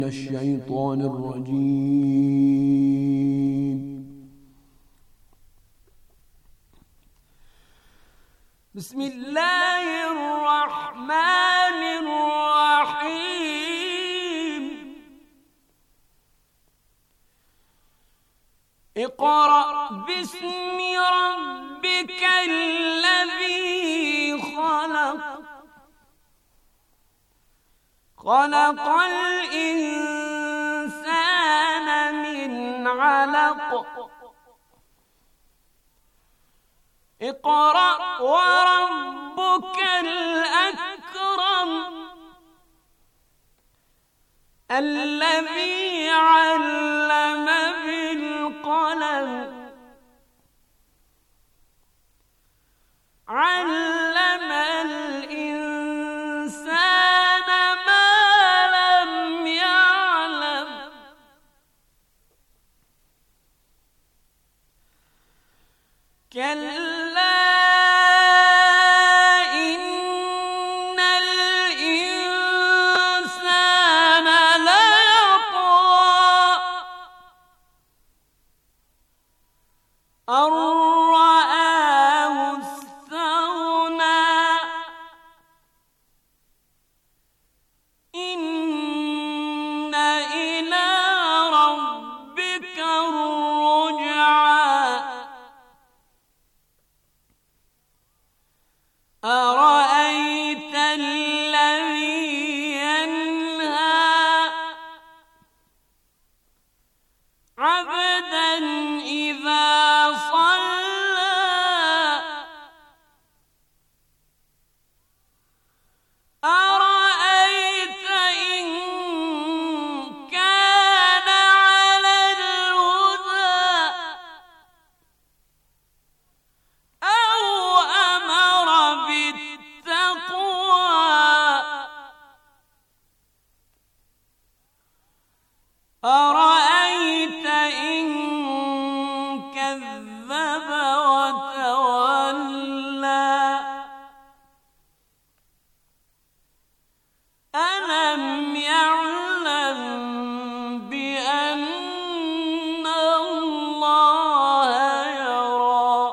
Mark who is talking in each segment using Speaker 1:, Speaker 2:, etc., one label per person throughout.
Speaker 1: الشیطان الرجیم بسم اللہ الرحمن الرحیم اقرأ باسم ربک الذی خلق خلق الانسان من علق اقرأ وربك الأكرم الذي علم بالقلم علم الإنسان ما لم يعلم كلا إن الإنسان ليطغى أن رآه استغنى إن إلى ربك الرجعى أرأيت الذي ينهى عبدا إذا صلى أرأيت إن كان على الهدى أو أمر بالتقوى أرأيت إن كذب وتولى ألم يعلم بأن الله يرى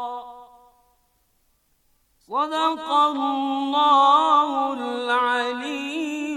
Speaker 1: صدق اللہ العلی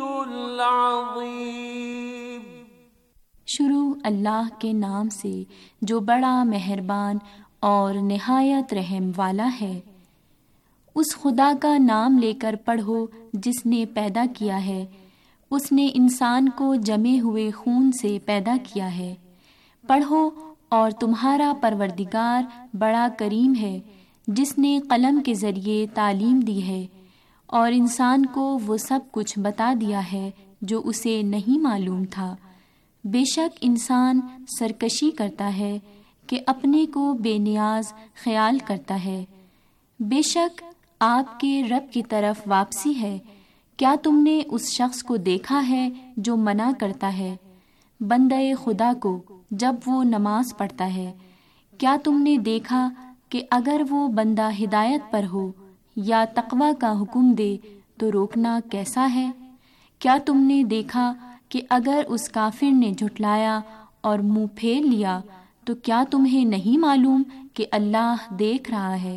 Speaker 1: العظیم۔
Speaker 2: شروع اللہ کے نام سے جو بڑا مہربان اور نہایت رحم والا ہے۔ اس خدا کا نام لے کر پڑھو جس نے پیدا کیا ہے۔ اس نے انسان کو جمے ہوئے خون سے پیدا کیا ہے۔ پڑھو اور تمہارا پروردگار بڑا کریم ہے جس نے قلم کے ذریعے تعلیم دی ہے اور انسان کو وہ سب کچھ بتا دیا ہے جو اسے نہیں معلوم تھا۔ بے شک انسان سرکشی کرتا ہے کہ اپنے کو بے نیاز خیال کرتا ہے۔ بے شک آپ کے رب کی طرف واپسی ہے۔ کیا تم نے اس شخص کو دیکھا ہے جو منع کرتا ہے بندہ خدا کو جب وہ نماز پڑھتا ہے؟ کیا تم نے دیکھا کہ اگر وہ بندہ ہدایت پر ہو یا تقوی کا حکم دے تو روکنا کیسا ہے؟ کیا تم نے دیکھا کہ اگر اس کافر نے جھٹلایا اور منہ پھیر لیا تو کیا تمہیں نہیں معلوم کہ اللہ دیکھ رہا ہے؟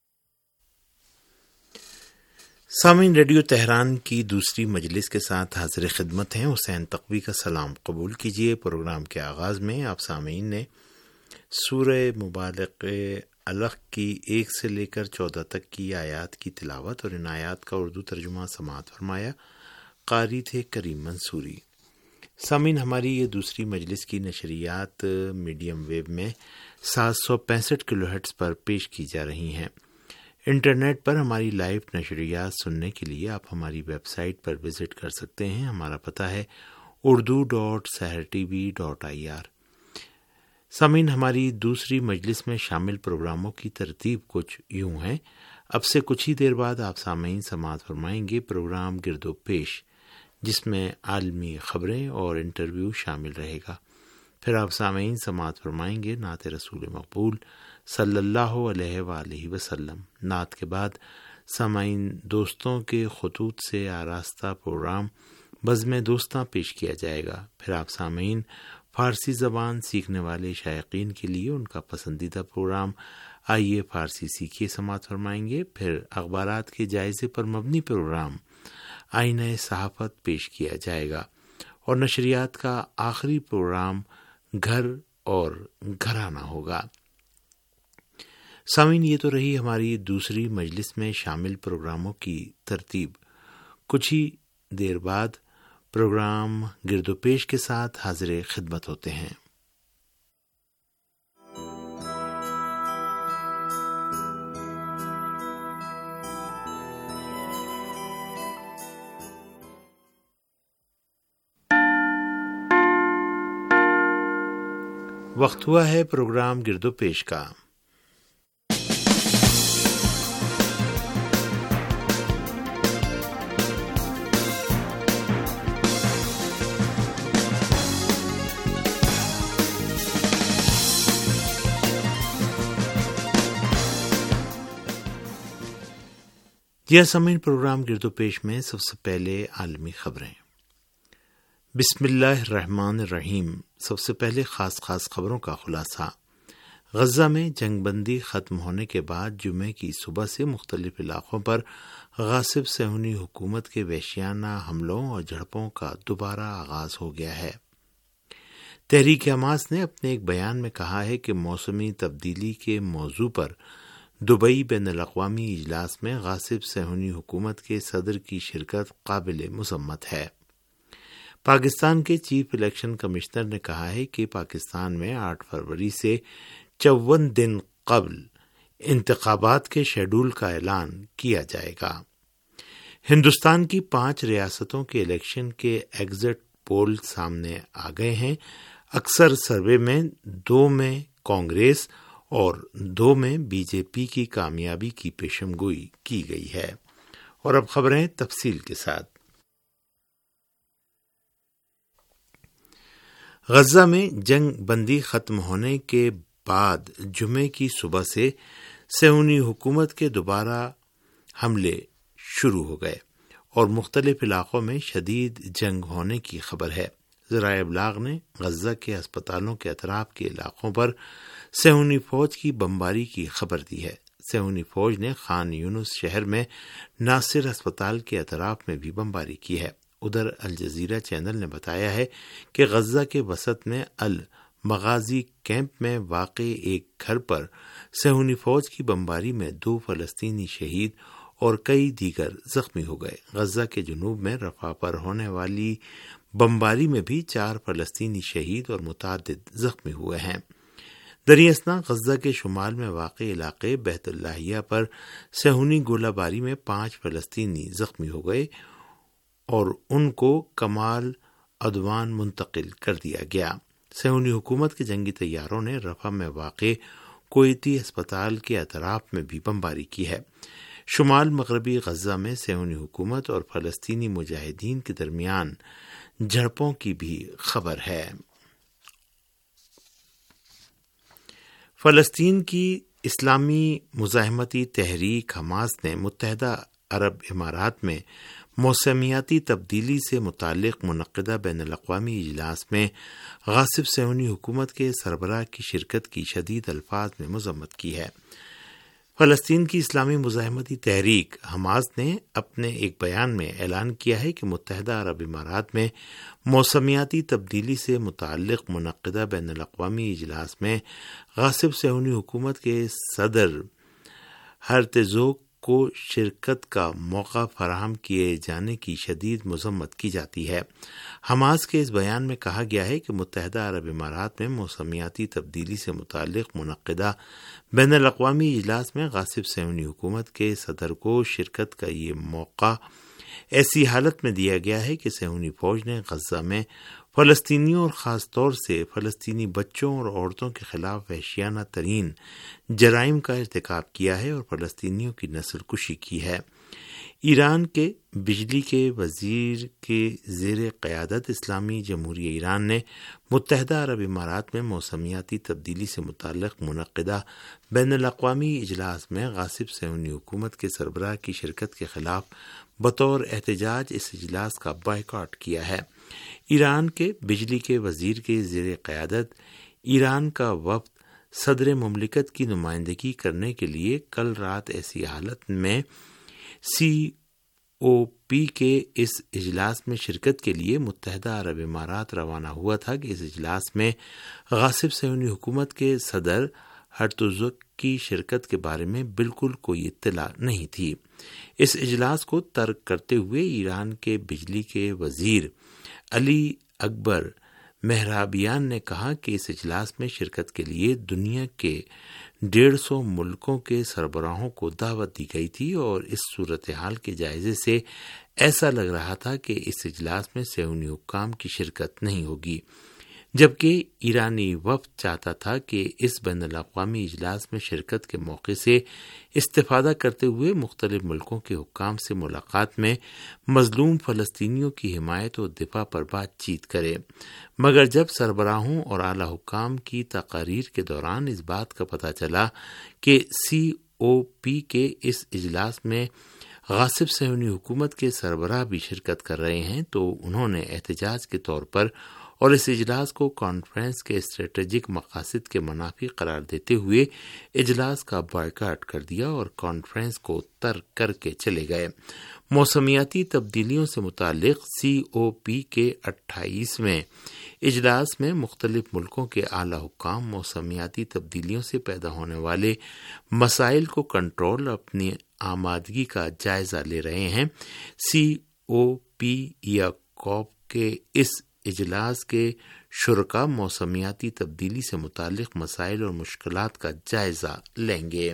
Speaker 3: سامعین، ریڈیو تہران کی دوسری مجلس کے ساتھ حاضر خدمت ہیں حسین تقوی کا سلام قبول کیجیے۔ پروگرام کے آغاز میں آپ سامعین نے سورہ مبارک علق کی 1 سے لے کر 14 تک کی آیات کی تلاوت اور ان آیات کا اردو ترجمہ سماعت فرمایا۔ قاری تھے کریم منصوری۔ سامعین، ہماری یہ دوسری مجلس کی نشریات میڈیم ویو میں 765 کلو ہرٹز پر پیش کی جا رہی ہیں۔ انٹرنیٹ پر ہماری لائیو نشریات سننے کے لیے آپ ہماری ویب سائٹ پر وزٹ کر سکتے ہیں۔ ہمارا پتہ ہے urdu.sahartv.ir۔ سامعین، ہماری دوسری مجلس میں شامل پروگراموں کی ترتیب کچھ یوں ہے۔ اب سے کچھ ہی دیر بعد آپ سامعین سماعت فرمائیں گے پروگرام گرد و پیش، جس میں عالمی خبریں اور انٹرویو شامل رہے گا۔ پھر آپ سامعین سماعت فرمائیں گے نعت رسول مقبول صلی اللہ علیہ وآلہ وسلم۔ نعت کے بعد سامعین دوستوں کے خطوط سے آراستہ پروگرام بزم دوستاں پیش کیا جائے گا۔ پھر آپ سامعین فارسی زبان سیکھنے والے شائقین کے لیے ان کا پسندیدہ پروگرام آئیے فارسی سیکھیے سماعت فرمائیں گے۔ پھر اخبارات کے جائزے پر مبنی پروگرام آئینہ صحافت پیش کیا جائے گا، اور نشریات کا آخری پروگرام گھر اور گھرانہ ہوگا۔ سامعین، یہ تو رہی ہماری دوسری مجلس میں شامل پروگراموں کی ترتیب۔ کچھ ہی دیر بعد پروگرام گرد و پیش کے ساتھ حاضر خدمت ہوتے ہیں۔ وقت ہوا ہے پروگرام گرد و پیش کا۔ جی سامعین، پروگرام گرد و پیش میں سب سے پہلے عالمی خبریں۔ بسم اللہ الرحمن الرحیم۔ سب سے پہلے خاص خبروں کا خلاصہ۔ غزہ میں جنگ بندی ختم ہونے کے بعد جمعے کی صبح سے مختلف علاقوں پر غاصب صہیونی حکومت کے وحشیانہ حملوں اور جھڑپوں کا دوبارہ آغاز ہو گیا ہے۔ تحریک حماس نے اپنے ایک بیان میں کہا ہے کہ موسمی تبدیلی کے موضوع پر دبئی بین الاقوامی اجلاس میں غاصب صہیونی حکومت کے صدر کی شرکت قابل مذمت ہے۔ پاکستان کے چیف الیکشن کمشنر نے کہا ہے کہ پاکستان میں 8 فروری سے 54 دن قبل انتخابات کے شیڈول کا اعلان کیا جائے گا۔ ہندوستان کی 5 ریاستوں کے الیکشن کے ایگزٹ پول سامنے آ گئے ہیں۔ اکثر سروے میں 2 میں کانگریس اور 2 میں بی جے پی کی کامیابی کی پیشن گوئی کی گئی ہے۔ اور اب خبریں تفصیل کے ساتھ۔ غزہ میں جنگ بندی ختم ہونے کے بعد جمعے کی صبح سے صہیونی حکومت کے دوبارہ حملے شروع ہو گئے اور مختلف علاقوں میں شدید جنگ ہونے کی خبر ہے۔ ذرائع ابلاغ نے غزہ کے ہسپتالوں کے اطراف کے علاقوں پر صہیونی فوج کی بمباری کی خبر دی ہے۔ صہیونی فوج نے خان یونس شہر میں ناصر ہسپتال کے اطراف میں بھی بمباری کی ہے۔ ادھر الجزیرہ چینل نے بتایا ہے کہ غزہ کے وسط میں المغازی کیمپ میں واقع ایک گھر پر صہیونی فوج کی بمباری میں 2 فلسطینی شہید اور کئی دیگر زخمی ہو گئے۔ غزہ کے جنوب میں رفح پر ہونے والی بمباری میں بھی 4 فلسطینی شہید اور متعدد زخمی ہوئے ہیں۔ دریں اثنا غزہ کے شمال میں واقع علاقے بیت اللہیہ پر صہیونی گولہ باری میں 5 فلسطینی زخمی ہو گئے اور ان کو کمال عدوان منتقل کر دیا گیا۔ صہیونی حکومت کے جنگی طیاروں نے رفح میں واقع کویتی ہسپتال کے اطراف میں بھی بمباری کی ہے۔ شمال مغربی غزہ میں صہیونی حکومت اور فلسطینی مجاہدین کے درمیان جھڑپوں کی بھی خبر ہے۔ فلسطین کی اسلامی مزاحمتی تحریک حماس نے متحدہ عرب امارات میں موسمیاتی تبدیلی سے متعلق منعقدہ بین الاقوامی اجلاس میں غاصب صہیونی حکومت کے سربراہ کی شرکت کی شدید الفاظ میں مذمت کی ہے۔ فلسطین کی اسلامی مزاحمتی تحریک حماس نے اپنے ایک بیان میں اعلان کیا ہے کہ متحدہ عرب امارات میں موسمیاتی تبدیلی سے متعلق منعقدہ بین الاقوامی اجلاس میں غاصب صہیونی حکومت کے صدر ہرتزوگ کو شرکت کا موقع فراہم کیے جانے کی شدید مذمت کی جاتی ہے۔ حماس کے اس بیان میں کہا گیا ہے کہ متحدہ عرب امارات میں موسمیاتی تبدیلی سے متعلق منعقدہ بین الاقوامی اجلاس میں غاصب صہیونی حکومت کے صدر کو شرکت کا یہ موقع ایسی حالت میں دیا گیا ہے کہ صہیونی فوج نے غزہ میں فلسطینیوں اور خاص طور سے فلسطینی بچوں اور عورتوں کے خلاف وحشیانہ ترین جرائم کا ارتکاب کیا ہے اور فلسطینیوں کی نسل کشی کی ہے۔ ایران کے بجلی کے وزیر کے زیر قیادت اسلامی جمہوریہ ایران نے متحدہ عرب امارات میں موسمیاتی تبدیلی سے متعلق منعقدہ بین الاقوامی اجلاس میں غاصب صہیونی حکومت کے سربراہ کی شرکت کے خلاف بطور احتجاج اس اجلاس کا بائیکاٹ کیا ہے۔ ایران کے بجلی کے وزیر کے زیر قیادت ایران کا وفد صدر مملکت کی نمائندگی کرنے کے لیے کل رات ایسی حالت میں COP کے اس اجلاس میں شرکت کے لیے متحدہ عرب امارات روانہ ہوا تھا کہ اس اجلاس میں غاصب صہیونی حکومت کے صدر ہرتزوگ کی شرکت کے بارے میں بالکل کوئی اطلاع نہیں تھی۔ اس اجلاس کو ترک کرتے ہوئے ایران کے بجلی کے وزیر علی اکبر مہرابیان نے کہا کہ اس اجلاس میں شرکت کے لیے دنیا کے 150 ملکوں کے سربراہوں کو دعوت دی گئی تھی اور اس صورتحال کے جائزے سے ایسا لگ رہا تھا کہ اس اجلاس میں صہیونی حکام کی شرکت نہیں ہوگی، جبکہ ایرانی وفد چاہتا تھا کہ اس بین الاقوامی اجلاس میں شرکت کے موقع سے استفادہ کرتے ہوئے مختلف ملکوں کے حکام سے ملاقات میں مظلوم فلسطینیوں کی حمایت و دفاع پر بات چیت کرے، مگر جب سربراہوں اور اعلی حکام کی تقاریر کے دوران اس بات کا پتہ چلا کہ COP کے اس اجلاس میں غاصب صہیونی حکومت کے سربراہ بھی شرکت کر رہے ہیں تو انہوں نے احتجاج کے طور پر اور اس اجلاس کو کانفرنس کے اسٹریٹجک مقاصد کے منافی قرار دیتے ہوئے اجلاس کا بائیکاٹ کر دیا اور کانفرنس کو ترک کر کے چلے گئے۔ موسمیاتی تبدیلیوں سے متعلق COP کے 28ویں اجلاس میں مختلف ملکوں کے اعلی حکام موسمیاتی تبدیلیوں سے پیدا ہونے والے مسائل کو کنٹرول اپنی آمادگی کا جائزہ لے رہے ہیں۔ COP یا COP کے اس اجلاس کے شرکاء موسمیاتی تبدیلی سے متعلق مسائل اور مشکلات کا جائزہ لیں گے۔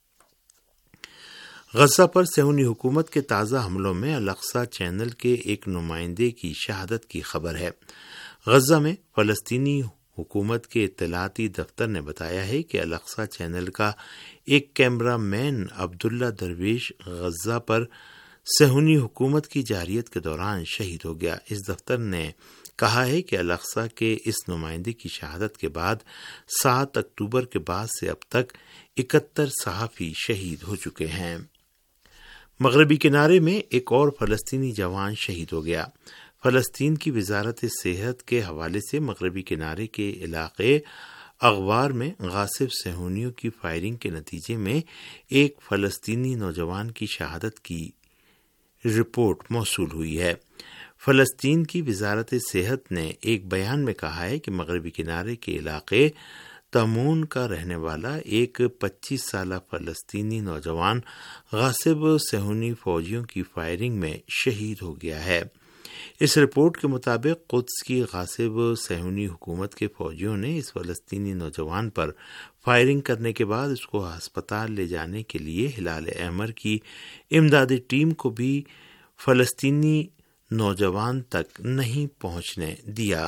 Speaker 3: غزہ پر صہیونی حکومت کے تازہ حملوں میں الاقصی چینل کے ایک نمائندے کی شہادت کی خبر ہے۔ غزہ میں فلسطینی حکومت کے اطلاعاتی دفتر نے بتایا ہے کہ الاقصی چینل کا ایک کیمرہ مین عبداللہ درویش غزہ پر صہیونی حکومت کی جارحیت کے دوران شہید ہو گیا۔ اس دفتر نے کہا ہے کہ الاقصی کے اس نمائندے کی شہادت کے بعد 7 اکتوبر کے بعد سے اب تک 71 صحافی شہید ہو چکے ہیں۔ مغربی کنارے میں ایک اور فلسطینی جوان شہید ہو گیا۔ فلسطین کی وزارت صحت کے حوالے سے مغربی کنارے کے علاقے اغوار میں غاصب صہیونیوں کی فائرنگ کے نتیجے میں ایک فلسطینی نوجوان کی شہادت کی رپورٹ موصول ہوئی ہے۔ فلسطین کی وزارت صحت نے ایک بیان میں کہا ہے کہ مغربی کنارے کے علاقے تمون کا رہنے والا ایک 25 سالہ فلسطینی نوجوان غاصب صہیونی فوجیوں کی فائرنگ میں شہید ہو گیا ہے۔ اس رپورٹ کے مطابق قدس کی غاصب صہیونی حکومت کے فوجیوں نے اس فلسطینی نوجوان پر فائرنگ کرنے کے بعد اس کو ہسپتال لے جانے کے لیے ہلال احمر کی امدادی ٹیم کو بھی فلسطینی نوجوان تک نہیں پہنچنے دیا۔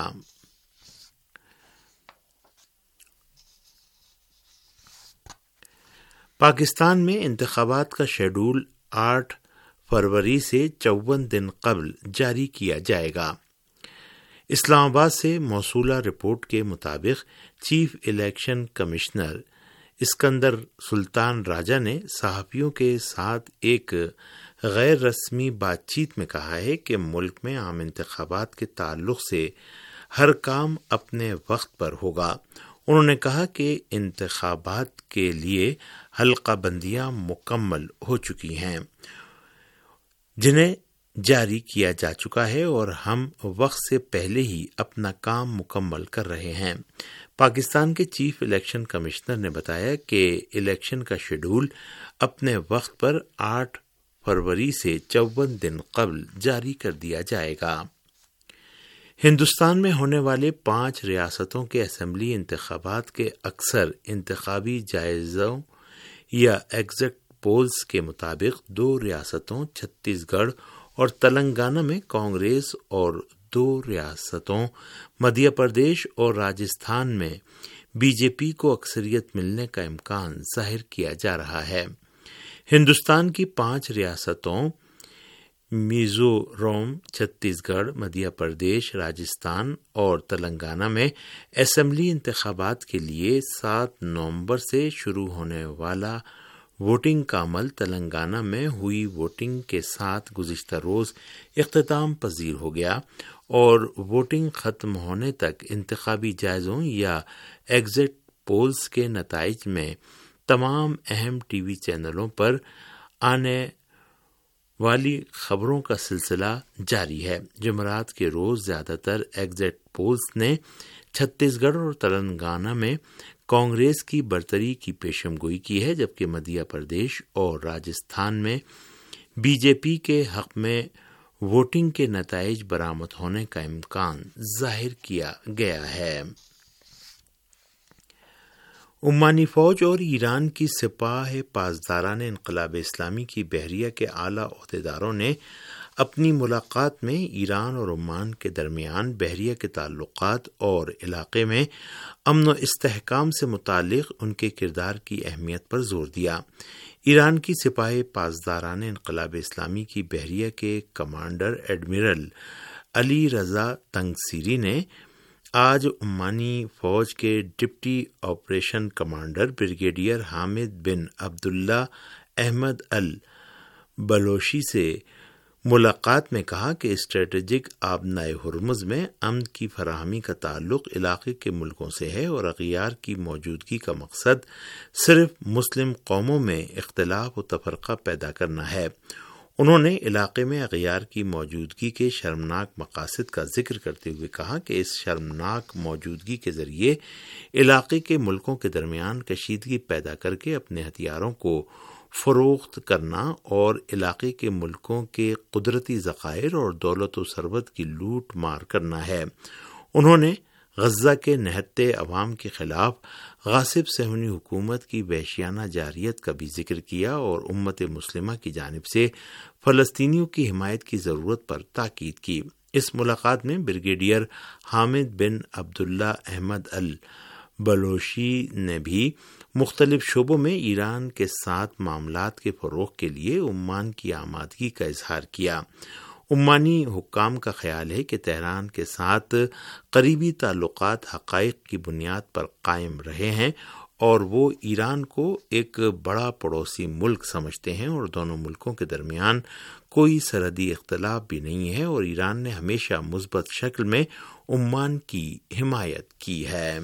Speaker 3: پاکستان میں انتخابات کا شیڈول 8 فروری سے 54 دن قبل جاری کیا جائے گا۔ اسلام آباد سے موصولہ رپورٹ کے مطابق chief election commissioner Sikandar Sultan Raja نے صحافیوں کے ساتھ ایک غیر رسمی بات چیت میں کہا ہے کہ ملک میں عام انتخابات کے تعلق سے ہر کام اپنے وقت پر ہوگا۔ انہوں نے کہا کہ انتخابات کے لیے حلقہ بندیاں مکمل ہو چکی ہیں جنہیں جاری کیا جا چکا ہے اور ہم وقت سے پہلے ہی اپنا کام مکمل کر رہے ہیں۔ پاکستان کے چیف الیکشن کمشنر نے بتایا کہ الیکشن کا شیڈول اپنے وقت پر 8 فروری سے 54 دن قبل جاری کر دیا جائے گا۔ ہندوستان میں ہونے والے 5 ریاستوں کے اسمبلی انتخابات کے اکثر انتخابی جائزوں یا ایگزٹ پولز کے مطابق 2 ریاستوں چھتیس گڑھ اور تلنگانہ میں کانگریس اور 2 ریاستوں مدھیہ پردیش اور راجستھان میں بی جے پی کو اکثریت ملنے کا امکان ظاہر کیا جا رہا ہے۔ ہندوستان کی 5 ریاستوں میزورم، چھتیس گڑھ، مدھیہ پردیش، راجستھان اور تلنگانہ میں اسمبلی انتخابات کے لیے 7 نومبر سے شروع ہونے والا ووٹنگ کا عمل تلنگانہ میں ہوئی ووٹنگ کے ساتھ گزشتہ روز اختتام پذیر ہو گیا اور ووٹنگ ختم ہونے تک انتخابی جائزوں یا ایگزٹ پولز کے نتائج میں تمام اہم ٹی وی چینلوں پر آنے والی خبروں کا سلسلہ جاری ہے۔ جمعرات کے روز زیادہ تر ایگزٹ پولز نے چھتیس گڑھ اور تلنگانہ میں کانگریس کی برتری کی پیشن گوئی کی ہے، جبکہ مدھیہ پردیش اور راجستھان میں بی جے پی کے حق میں ووٹنگ کے نتائج برآمد ہونے کا امکان ظاہر کیا گیا ہے۔ عمانی فوج اور ایران کی سپاہ پاسداران انقلاب اسلامی کی بحریہ کے اعلیٰ عہدیداروں نے اپنی ملاقات میں ایران اور عمان کے درمیان بحریہ کے تعلقات اور علاقے میں امن و استحکام سے متعلق ان کے کردار کی اہمیت پر زور دیا۔ ایران کی سپاہ پاسداران انقلاب اسلامی کی بحریہ کے کمانڈر ایڈمرل علی رضا تنگسیری نے آج عمانی فوج کے deputy operation commander brigadier Hamid bin Abdullah Ahmed Albalushi سے ملاقات میں کہا کہ اسٹریٹجک آبنائے ہرمز میں امن کی فراہمی کا تعلق علاقے کے ملکوں سے ہے اور اغیار کی موجودگی کا مقصد صرف مسلم قوموں میں اختلاف و تفرقہ پیدا کرنا ہے۔ انہوں نے علاقے میں اغیار کی موجودگی کے شرمناک مقاصد کا ذکر کرتے ہوئے کہا کہ اس شرمناک موجودگی کے ذریعے علاقے کے ملکوں کے درمیان کشیدگی پیدا کر کے اپنے ہتھیاروں کو فروخت کرنا اور علاقے کے ملکوں کے قدرتی ذخائر اور دولت و ثروت کی لوٹ مار کرنا ہے۔ انہوں نے غزہ کے نہتے عوام کے خلاف غاصب صہیونی حکومت کی وحشیانہ جارحیت کا بھی ذکر کیا اور امت مسلمہ کی جانب سے فلسطینیوں کی حمایت کی ضرورت پر تاکید کی۔ اس ملاقات میں brigadier Hamid bin Abdullah Ahmed Albalushi نے بھی مختلف شعبوں میں ایران کے ساتھ معاملات کے فروغ کے لیے عمان کی آمادگی کا اظہار کیا۔ عمانی حکام کا خیال ہے کہ تہران کے ساتھ قریبی تعلقات حقائق کی بنیاد پر قائم رہے ہیں اور وہ ایران کو ایک بڑا پڑوسی ملک سمجھتے ہیں اور دونوں ملکوں کے درمیان کوئی سرحدی اختلاف بھی نہیں ہے اور ایران نے ہمیشہ مثبت شکل میں عمان کی حمایت کی ہے۔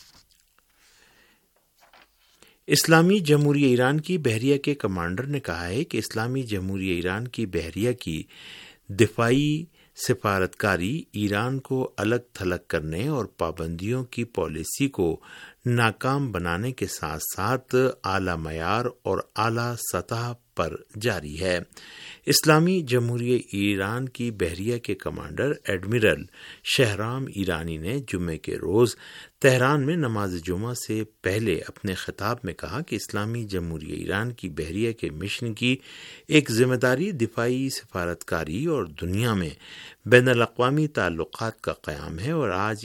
Speaker 3: اسلامی جمہوریہ ایران کی بحریہ کے کمانڈر نے کہا ہے کہ اسلامی جمہوریہ ایران کی بحریہ کی دفاعی سفارتکاری ایران کو الگ تھلگ کرنے اور پابندیوں کی پالیسی کو ناکام بنانے کے ساتھ ساتھ اعلیٰ معیار اور اعلیٰ سطح پر جاری ہے۔ اسلامی جمہوریہ ایران کی بحریہ کے کمانڈر ایڈمرل شہرام ایرانی نے جمعے کے روز تہران میں نماز جمعہ سے پہلے اپنے خطاب میں کہا کہ اسلامی جمہوریہ ایران کی بحریہ کے مشن کی ایک ذمہ داری دفاعی سفارتکاری اور دنیا میں بین الاقوامی تعلقات کا قیام ہے اور آج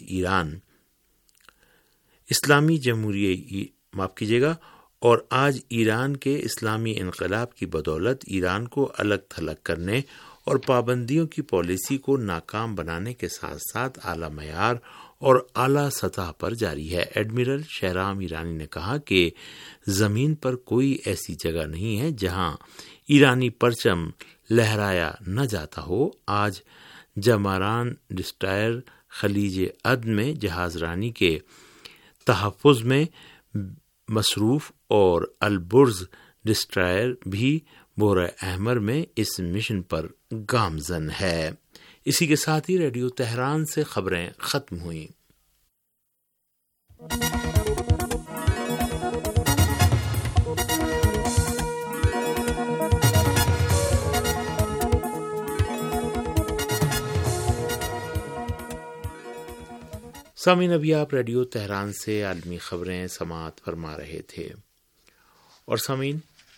Speaker 3: ایران کے اسلامی انقلاب کی بدولت ایران کو الگ تھلگ کرنے اور پابندیوں کی پالیسی کو ناکام بنانے کے ساتھ ساتھ اعلیٰ معیار اور اعلیٰ سطح پر جاری ہے۔ ایڈمرل شہرام ایرانی نے کہا کہ زمین پر کوئی ایسی جگہ نہیں ہے جہاں ایرانی پرچم لہرایا نہ جاتا ہو۔ آج جماران ڈسٹرائر خلیج عدن میں جہاز رانی کے تحفظ میں مصروف اور البرز ڈسٹرائر بھی بحر احمر میں اس مشن پر گامزن ہے۔ اسی کے ساتھ ہی ریڈیو تہران سے خبریں ختم ہوئیں۔ سامعین، ابھی آپ ریڈیو تہران سے عالمی خبریں سماعت فرما رہے تھے اور سامعین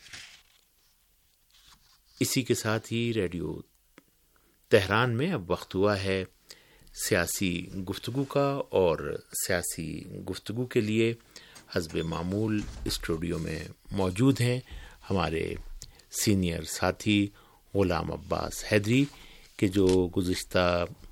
Speaker 3: اسی کے ساتھ ہی ریڈیو تہران میں اب وقت ہوا ہے سیاسی گفتگو کا، اور سیاسی گفتگو کے لیے حسب معمول اسٹوڈیو میں موجود ہیں ہمارے سینئر ساتھی غلام عباس حیدری، کہ جو گزشتہ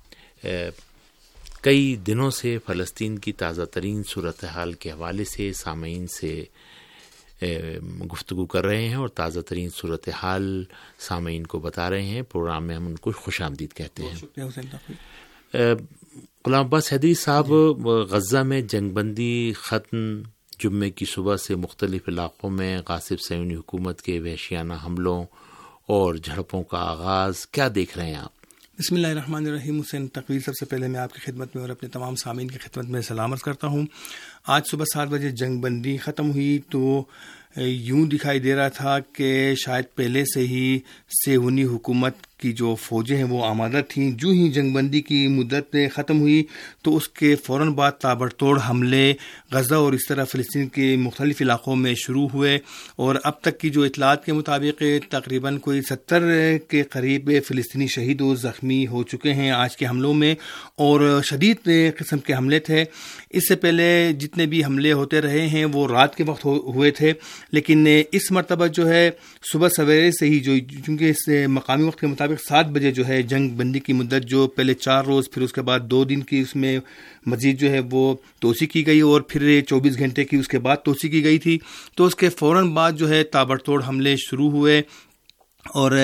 Speaker 3: کئی دنوں سے فلسطین کی تازہ ترین صورتحال کے حوالے سے سامعین سے گفتگو کر رہے ہیں اور تازہ ترین صورتحال سامعین کو بتا رہے ہیں. پروگرام میں ہم ان کو خوش آمدید کہتے ہیں.
Speaker 4: شکریہ حسین.
Speaker 3: غلام عباس حیدری صاحب، غزہ میں جنگ بندی ختم، جمعے کی صبح سے مختلف علاقوں میں غاصب صہیونی حکومت کے وحشیانہ حملوں اور جھڑپوں کا آغاز، کیا دیکھ رہے ہیں آپ؟
Speaker 4: بسم اللہ الرحمن الرحیم. حسین تقوی، سب سے پہلے میں آپ کی خدمت میں اور اپنے تمام سامعین کی خدمت میں سلام عرض کرتا ہوں. آج صبح 7 بجے جنگ بندی ختم ہوئی تو یوں دکھائی دے رہا تھا کہ شاید پہلے سے ہی صہیونی حکومت کی جو فوجیں ہیں وہ آمادہ تھیں. جو ہی جنگ بندی کی مدت ختم ہوئی تو اس کے فوراً بعد تابڑتوڑ حملے غزہ اور اس طرح فلسطین کے مختلف علاقوں میں شروع ہوئے، اور اب تک کی جو اطلاعات کے مطابق تقریباً کوئی 70 کے قریب فلسطینی شہید و زخمی ہو چکے ہیں آج کے حملوں میں، اور شدید قسم کے حملے تھے. اس سے پہلے جتنے بھی حملے ہوتے رہے ہیں وہ رات کے وقت ہوئے تھے، لیکن اس مرتبہ جو ہے صبح سویرے سے ہی، جو چونکہ اس مقامی وقت کے مطابق 7 بجے جو ہے جنگ بندی کی مدت جو پہلے 4 روز پھر اس کے بعد 2 دن کی اس میں مزید جو ہے وہ توسیع کی گئی، اور پھر 24 گھنٹے کی اس کے بعد توسیع کی گئی تھی. تو اس کے فوراً بعد جو ہے تابڑتوڑ حملے شروع ہوئے، اور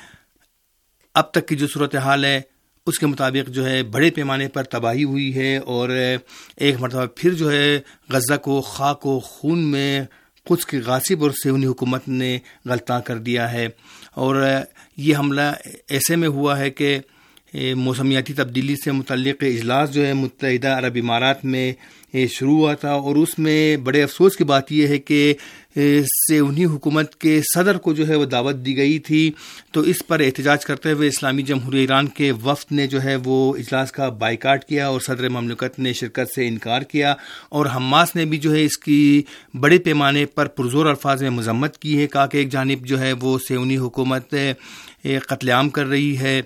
Speaker 4: اب تک کی جو صورتحال ہے اس کے مطابق جو ہے بڑے پیمانے پر تباہی ہوئی ہے، اور ایک مرتبہ پھر جو ہے غزہ کو خاک و خون میں قدس کی غاصب اور صہیونی حکومت نے غلطاں کر دیا ہے. اور یہ حملہ ایسے میں ہوا ہے کہ موسمیاتی تبدیلی سے متعلق اجلاس جو ہے متحدہ عرب امارات میں شروع ہوا تھا، اور اس میں بڑے افسوس کی بات یہ ہے کہ صہیونی حکومت کے صدر کو جو ہے وہ دعوت دی گئی تھی. تو اس پر احتجاج کرتے ہوئے اسلامی جمہوریہ ایران کے وفد نے جو ہے وہ اجلاس کا بائیکاٹ کیا، اور صدر مملکت نے شرکت سے انکار کیا، اور حماس نے بھی جو ہے اس کی بڑے پیمانے پر پرزور الفاظ میں مذمت کی ہے. کہا کہ ایک جانب جو ہے وہ صہیونی حکومت قتل عام کر رہی ہے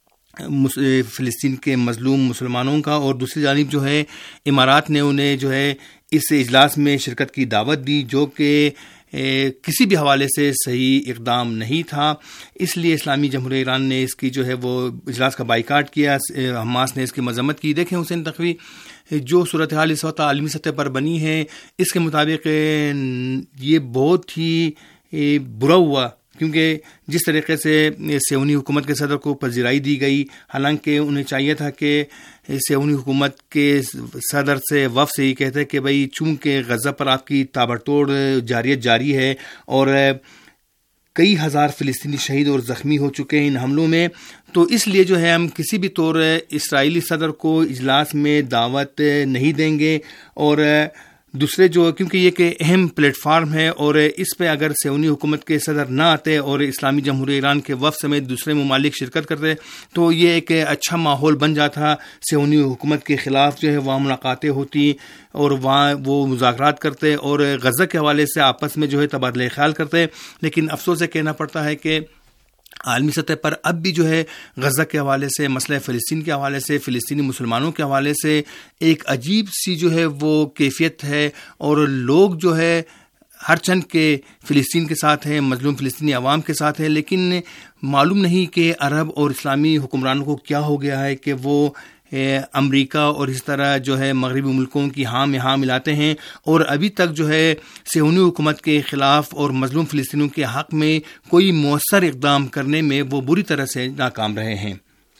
Speaker 4: فلسطین کے مظلوم مسلمانوں کا، اور دوسری جانب جو ہے امارات نے انہیں جو ہے اس اجلاس میں شرکت کی دعوت دی، جو کہ کسی بھی حوالے سے صحیح اقدام نہیں تھا. اس لیے اسلامی جمہوریہ ایران نے اس کی جو ہے وہ اجلاس کا بائیکاٹ کیا، حماس نے اس کی مذمت کی. دیکھیں حسین تقوی، جو صورتحال اس وقت عالمی سطح پر بنی ہے اس کے مطابق یہ بہت ہی برا ہوا، کیونکہ جس طریقے سے صہیونی حکومت کے صدر کو پذیرائی دی گئی، حالانکہ انہیں چاہیے تھا کہ صہیونی حکومت کے صدر سے وفد سے ہی کہتے کہ بھئی چونکہ غزہ پر آپ کی تابڑتوڑ جاری ہے اور کئی ہزار فلسطینی شہید اور زخمی ہو چکے ہیں ان حملوں میں، تو اس لیے جو ہے ہم کسی بھی طور اسرائیلی صدر کو اجلاس میں دعوت نہیں دیں گے. اور دوسرے جو کیونکہ یہ کہ اہم پلیٹ فارم ہے، اور اس پہ اگر صہیونی حکومت کے صدر نہ آتے اور اسلامی جمہوریہ ایران کے وفد سمیت دوسرے ممالک شرکت کرتے تو یہ ایک اچھا ماحول بن جاتا. صہیونی حکومت کے خلاف جو ہے وہاں ملاقاتیں ہوتی اور وہاں وہ مذاکرات کرتے اور غزہ کے حوالے سے آپس میں جو ہے تبادلہ خیال کرتے. لیکن افسوس سے کہنا پڑتا ہے کہ عالمی سطح پر اب بھی جو ہے غزہ کے حوالے سے، مسئلہ فلسطین کے حوالے سے، فلسطینی مسلمانوں کے حوالے سے ایک عجیب سی جو ہے وہ کیفیت ہے، اور لوگ جو ہے ہر چند کے فلسطین کے ساتھ ہیں، مظلوم فلسطینی عوام کے ساتھ ہیں، لیکن معلوم نہیں کہ عرب اور اسلامی حکمرانوں کو کیا ہو گیا ہے کہ وہ امریکہ اور اس طرح جو ہے مغربی ملکوں کی ہاں میں ہاں ملاتے ہیں، اور ابھی تک جو ہے صہیونی حکومت کے خلاف اور مظلوم فلسطینیوں کے حق میں کوئی مؤثر اقدام کرنے میں وہ بری طرح سے ناکام رہے ہیں.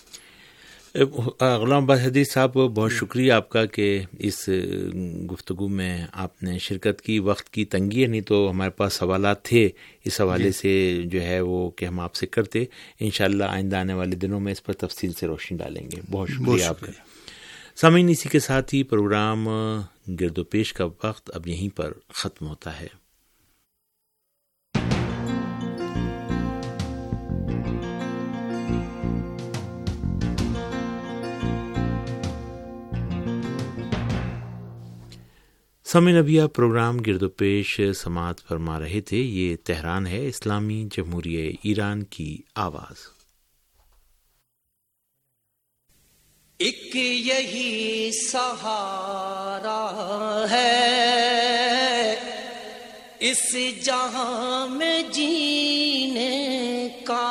Speaker 3: غلام عباس حیدری صاحب، بہت شکریہ آپ کا کہ اس گفتگو میں آپ نے شرکت کی. وقت کی تنگی ہے، نہیں تو ہمارے پاس سوالات تھے اس حوالے سے جو ہے وہ کہ ہم آپ سے کرتے. انشاءاللہ آئندہ آنے والے دنوں میں اس پر تفصیل سے روشنی ڈالیں گے. بہت شکریہ آپ کا. سامعین، اسی کے ساتھ ہی پروگرام گرد و پیش کا وقت اب یہیں پر ختم ہوتا ہے. سامعین، ابھی آپ پروگرام گرد و پیش سماعت فرما رہے تھے. یہ تہران ہے، اسلامی جمہوریہ ایران کی آواز.
Speaker 1: ایک یہی سہارا ہے اس جہاں میں جینے کا،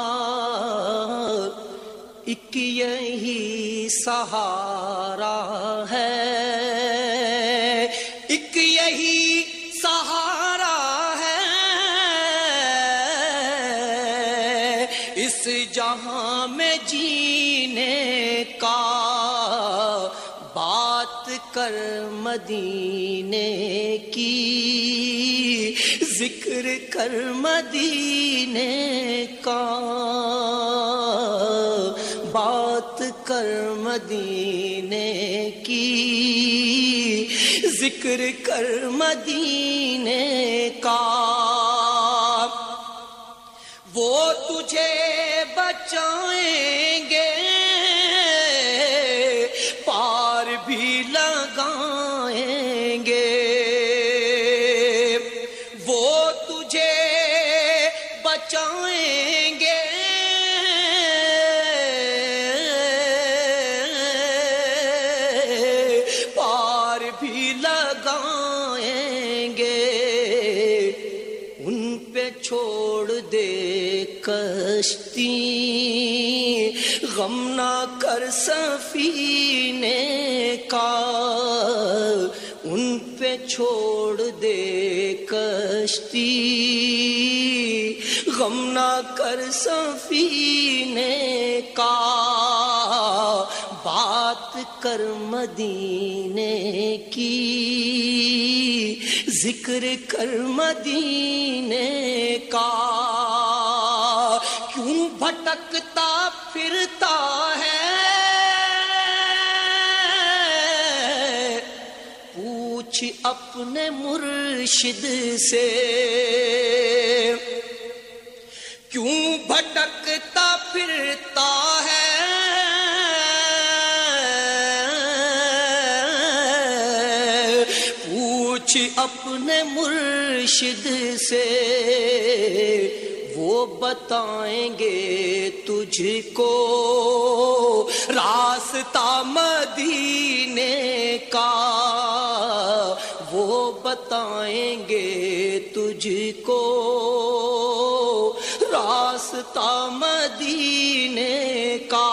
Speaker 1: ایک یہی سہارا ہے، ایک یہی سہارا ہے جہاں میں جینے کا، بات کر مدینے کی، ذکر کر مدینے کا، بات کر مدینے کی، ذکر کر مدینے کا، وہ تجھے بچائیں گے، پار بھی لگائیں گے، وہ تجھے بچائیں گے، پار بھی لگائیں گے، ان پہ چھوڑ دے کشتی، غم نہ کر سفینے کا، ان پہ چھوڑ دے کشتی، غم نہ کر سفینے کا، بات کر مدینے کی، ذکر کر مدینے کا، کیوں بھٹکتا پھرتا ہے، پوچھ اپنے مرشد سے، کیوں بھٹکتا پھرتا ہے، پوچھ اپنے مرشد سے، وہ بتائیں گے تجھ کو راستہ مدینے کا، وہ بتائیں گے تجھ کو راستہ مدینے کا،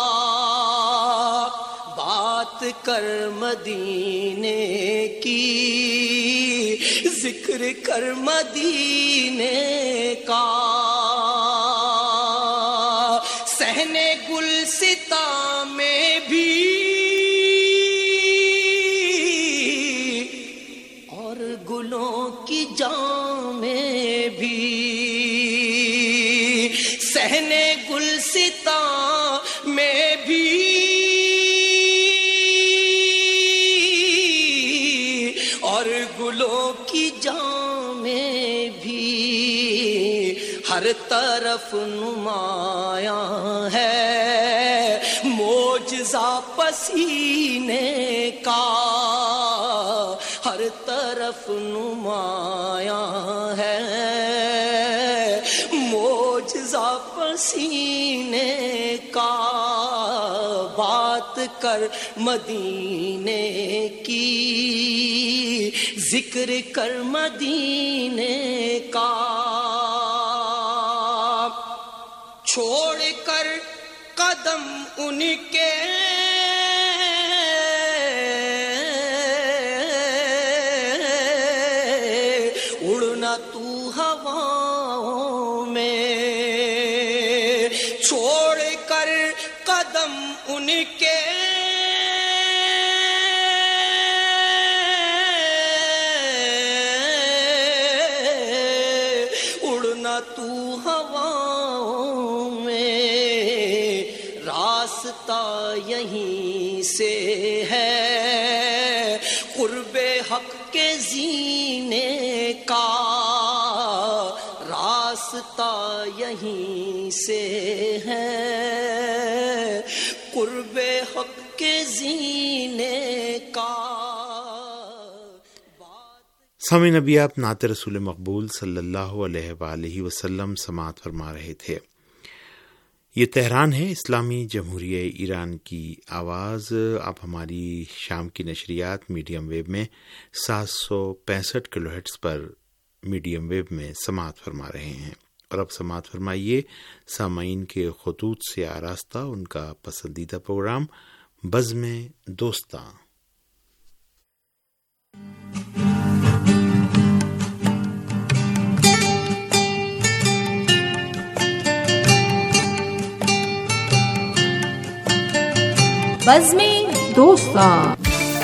Speaker 1: بات کر مدینے کی، ذکر کر مدینے کا، صحن گلستاں میں بھی اور گلوں کی جام میں بھی، صحن گلستاں میں بھی اور گلوں کی جام میں بھی، ہر طرف نمایاں ہے معجزہ پسینے کا، ہر طرف نمایاں ہے معجزہ پسینے کا، بات کر مدینے کی، ذکر کر مدینے کا، چھوڑ کر قدم ان کے اڑنا تو ہواؤں میں، چھوڑ کر قدم ان کے اڑنا تو ہواؤں میں، راستہ یہیں سے ہے قرب حق کے زینے کا، راستہ یہیں سے ہے قرب حق کے زینے کا۔
Speaker 3: سامعین ابھی آپ نعت رسول مقبول صلی اللہ علیہ وآلہ وسلم سماعت فرما رہے تھے۔ یہ تہران ہے، اسلامی جمہوریہ ایران کی آواز۔ آپ ہماری شام کی نشریات میڈیم ویو میں 765 کلو ہرٹز پر میڈیم ویو میں سماعت فرما رہے ہیں، اور اب سماعت فرمائیے سامعین کے خطوط سے آراستہ ان کا پسندیدہ پروگرام بزم دوستاں۔
Speaker 2: بزم دوستاں۔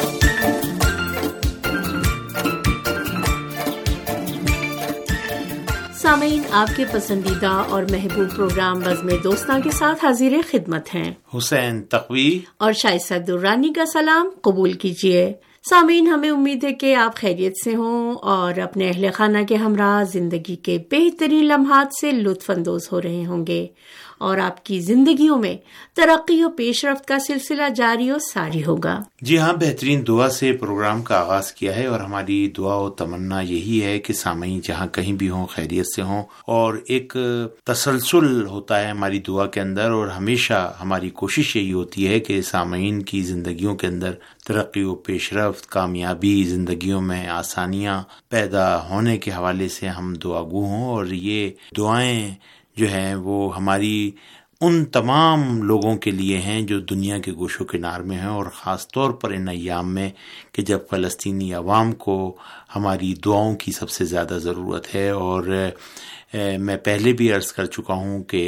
Speaker 2: سامعین، آپ کے پسندیدہ اور محبوب پروگرام بزم دوستاں کے ساتھ حاضر خدمت ہیں
Speaker 3: حسین تقوی
Speaker 2: اور شائستہ درانی کا سلام قبول کیجیے۔ سامعین، ہمیں امید ہے کہ آپ خیریت سے ہوں اور اپنے اہل خانہ کے ہمراہ زندگی کے بہترین لمحات سے لطف اندوز ہو رہے ہوں گے اور آپ کی زندگیوں میں ترقی و پیش رفت کا سلسلہ جاری و ساری ہوگا۔
Speaker 3: جی ہاں، بہترین دعا سے پروگرام کا آغاز کیا ہے اور ہماری دعا و تمنا یہی ہے کہ سامعین جہاں کہیں بھی ہوں خیریت سے ہوں، اور ایک تسلسل ہوتا ہے ہماری دعا کے اندر، اور ہمیشہ ہماری کوشش یہی ہوتی ہے کہ سامعین کی زندگیوں کے اندر ترقی و پیش رفت، کامیابی، زندگیوں میں آسانیاں پیدا ہونے کے حوالے سے ہم دعا گو ہوں، اور یہ دعائیں جو ہیں وہ ہماری ان تمام لوگوں کے لیے ہیں جو دنیا کے گوشوں کنار میں ہیں، اور خاص طور پر ان ایام میں کہ جب فلسطینی عوام کو ہماری دعاؤں کی سب سے زیادہ ضرورت ہے۔ اور میں پہلے بھی عرض کر چکا ہوں کہ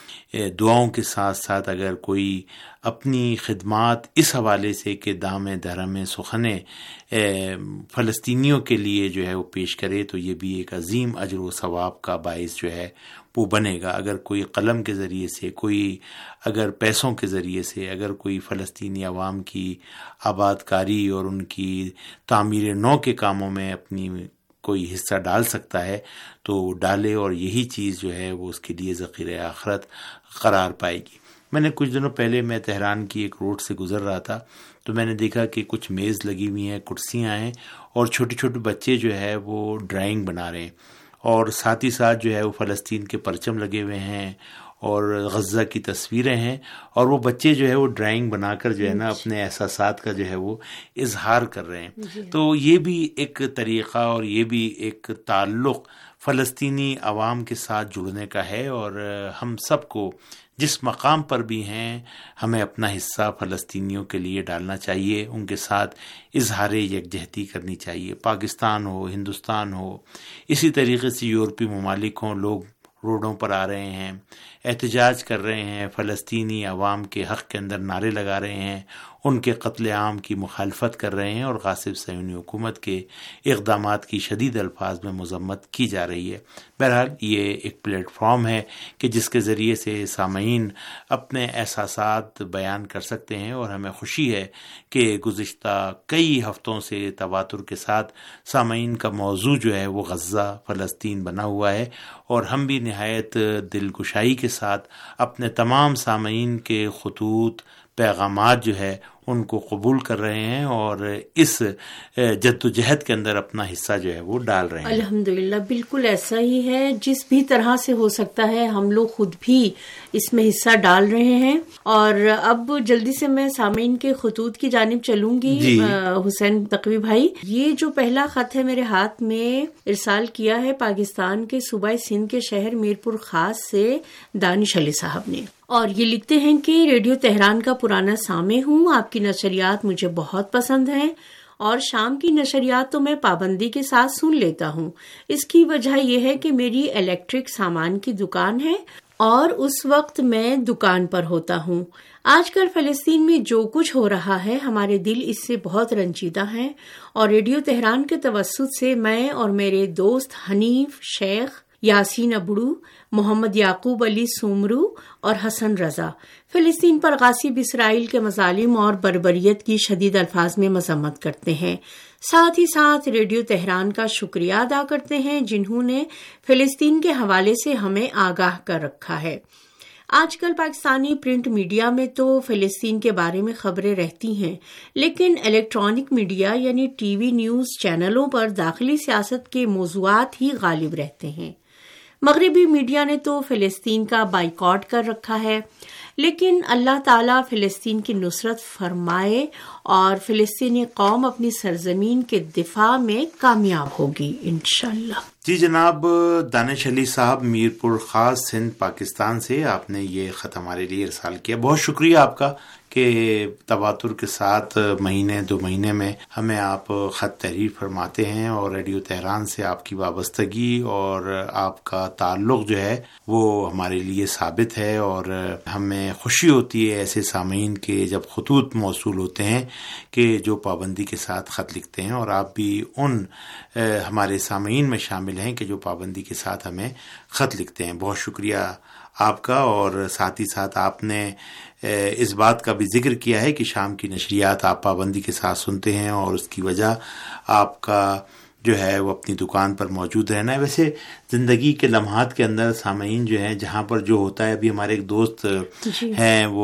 Speaker 3: دعاؤں کے ساتھ ساتھ اگر کوئی اپنی خدمات اس حوالے سے کہ دام دھرم سخنے فلسطینیوں کے لیے جو ہے وہ پیش کرے تو یہ بھی ایک عظیم اجر و ثواب کا باعث جو ہے وہ بنے گا۔ اگر کوئی قلم کے ذریعے سے، کوئی اگر پیسوں کے ذریعے سے، اگر کوئی فلسطینی عوام کی آباد کاری اور ان کی تعمیر نو کے کاموں میں اپنی کوئی حصہ ڈال سکتا ہے تو ڈالے، اور یہی چیز جو ہے وہ اس کے لیے ذخیرہ آخرت قرار پائے گی۔ میں نے کچھ دنوں پہلے میں تہران کی ایک روڈ سے گزر رہا تھا تو میں نے دیکھا کہ کچھ میز لگی ہوئی ہیں، کرسیاں ہیں، اور چھوٹے چھوٹے بچے جو ہے وہ ڈرائنگ بنا رہے ہیں، اور ساتھ ہی ساتھ جو ہے وہ فلسطین کے پرچم لگے ہوئے ہیں اور غزہ کی تصویریں ہیں، اور وہ بچے جو ہے وہ ڈرائنگ بنا کر جو ہے نا اپنے احساسات کا جو ہے وہ اظہار کر رہے ہیں۔ تو یہ بھی ایک طریقہ اور یہ بھی ایک تعلق فلسطینی عوام کے ساتھ جڑنے کا ہے، اور ہم سب کو جس مقام پر بھی ہیں ہمیں اپنا حصہ فلسطینیوں کے لیے ڈالنا چاہیے، ان کے ساتھ اظہار یکجہتی کرنی چاہیے۔ پاکستان ہو، ہندوستان ہو، اسی طریقے سے یورپی ممالک ہوں، لوگ روڈوں پر آ رہے ہیں، احتجاج کر رہے ہیں، فلسطینی عوام کے حق کے اندر نعرے لگا رہے ہیں، ان کے قتل عام کی مخالفت کر رہے ہیں، اور غاصب صہیونی حکومت کے اقدامات کی شدید الفاظ میں مذمت کی جا رہی ہے۔ بہرحال یہ ایک پلیٹ فارم ہے کہ جس کے ذریعے سے سامعین اپنے احساسات بیان کر سکتے ہیں، اور ہمیں خوشی ہے کہ گزشتہ کئی ہفتوں سے تواتر کے ساتھ سامعین کا موضوع جو ہے وہ غزہ فلسطین بنا ہوا ہے، اور ہم بھی نہایت دلگشائی کے ساتھ اپنے تمام سامعین کے خطوط، پیغامات جو ہے ان کو قبول کر رہے ہیں، اور اس جد و جہد کے اندر اپنا حصہ جو ہے وہ ڈال رہے ہیں۔
Speaker 2: الحمدللہ، بالکل ایسا ہی ہے، جس بھی طرح سے ہو سکتا ہے ہم لوگ خود بھی اس میں حصہ ڈال رہے ہیں۔ اور اب جلدی سے میں سامعین کے خطوط کی جانب چلوں گی۔ حسین تقوی بھائی، یہ جو پہلا خط ہے میرے ہاتھ میں ارسال کیا ہے پاکستان کے صوبہ سندھ کے شہر میرپور خاص سے دانش علی صاحب نے، اور یہ لکھتے ہیں کہ ریڈیو تہران کا پرانا سامع ہوں، آپ کی نشریات مجھے بہت پسند ہیں، اور شام کی نشریات تو میں پابندی کے ساتھ سن لیتا ہوں۔ اس کی وجہ یہ ہے کہ میری الیکٹرک سامان کی دکان ہے اور اس وقت میں دکان پر ہوتا ہوں۔ آج کل فلسطین میں جو کچھ ہو رہا ہے ہمارے دل اس سے بہت رنجیدہ ہیں، اور ریڈیو تہران کے توسط سے میں اور میرے دوست حنیف، شیخ، یاسین ابڑو، محمد یعقوب علی سومرو اور حسن رضا فلسطین پر غاصب اسرائیل کے مظالم اور بربریت کی شدید الفاظ میں مذمت کرتے ہیں۔ ساتھ ہی ساتھ ریڈیو تہران کا شکریہ ادا کرتے ہیں جنہوں نے فلسطین کے حوالے سے ہمیں آگاہ کر رکھا ہے۔ آج کل پاکستانی پرنٹ میڈیا میں تو فلسطین کے بارے میں خبریں رہتی ہیں، لیکن الیکٹرانک میڈیا یعنی ٹی وی نیوز چینلوں پر داخلی سیاست کے موضوعات ہی غالب رہتے ہیں۔ مغربی میڈیا نے تو فلسطین کا بائیکاٹ کر رکھا ہے، لیکن اللہ تعالیٰ فلسطین کی نصرت فرمائے اور فلسطینی قوم اپنی سرزمین کے دفاع میں کامیاب ہوگی انشاءاللہ۔
Speaker 3: جی جناب دانش علی صاحب میرپور خاص سندھ پاکستان سے آپ نے یہ خط ہمارے لیے ارسال کیا، بہت شکریہ آپ کا کہ تواتر کے ساتھ مہینے 2 مہینے میں ہمیں آپ خط تحریر فرماتے ہیں، اور ریڈیو تہران سے آپ کی وابستگی اور آپ کا تعلق جو ہے وہ ہمارے لیے ثابت ہے، اور ہمیں خوشی ہوتی ہے ایسے سامعین کے جب خطوط موصول ہوتے ہیں کہ جو پابندی کے ساتھ خط لکھتے ہیں، اور آپ بھی ان ہمارے سامعین میں شامل ہیں کہ جو پابندی کے ساتھ ہمیں خط لکھتے ہیں۔ بہت شکریہ آپ کا، اور ساتھ ہی ساتھ آپ نے اس بات کا بھی ذکر کیا ہے کہ شام کی نشریات آپ پابندی کے ساتھ سنتے ہیں، اور اس کی وجہ آپ کا جو ہے وہ اپنی دکان پر موجود رہنا ہے۔ ویسے زندگی کے لمحات کے اندر سامعین جو ہیں جہاں پر جو ہوتا ہے، ابھی ہمارے ایک دوست ہیں وہ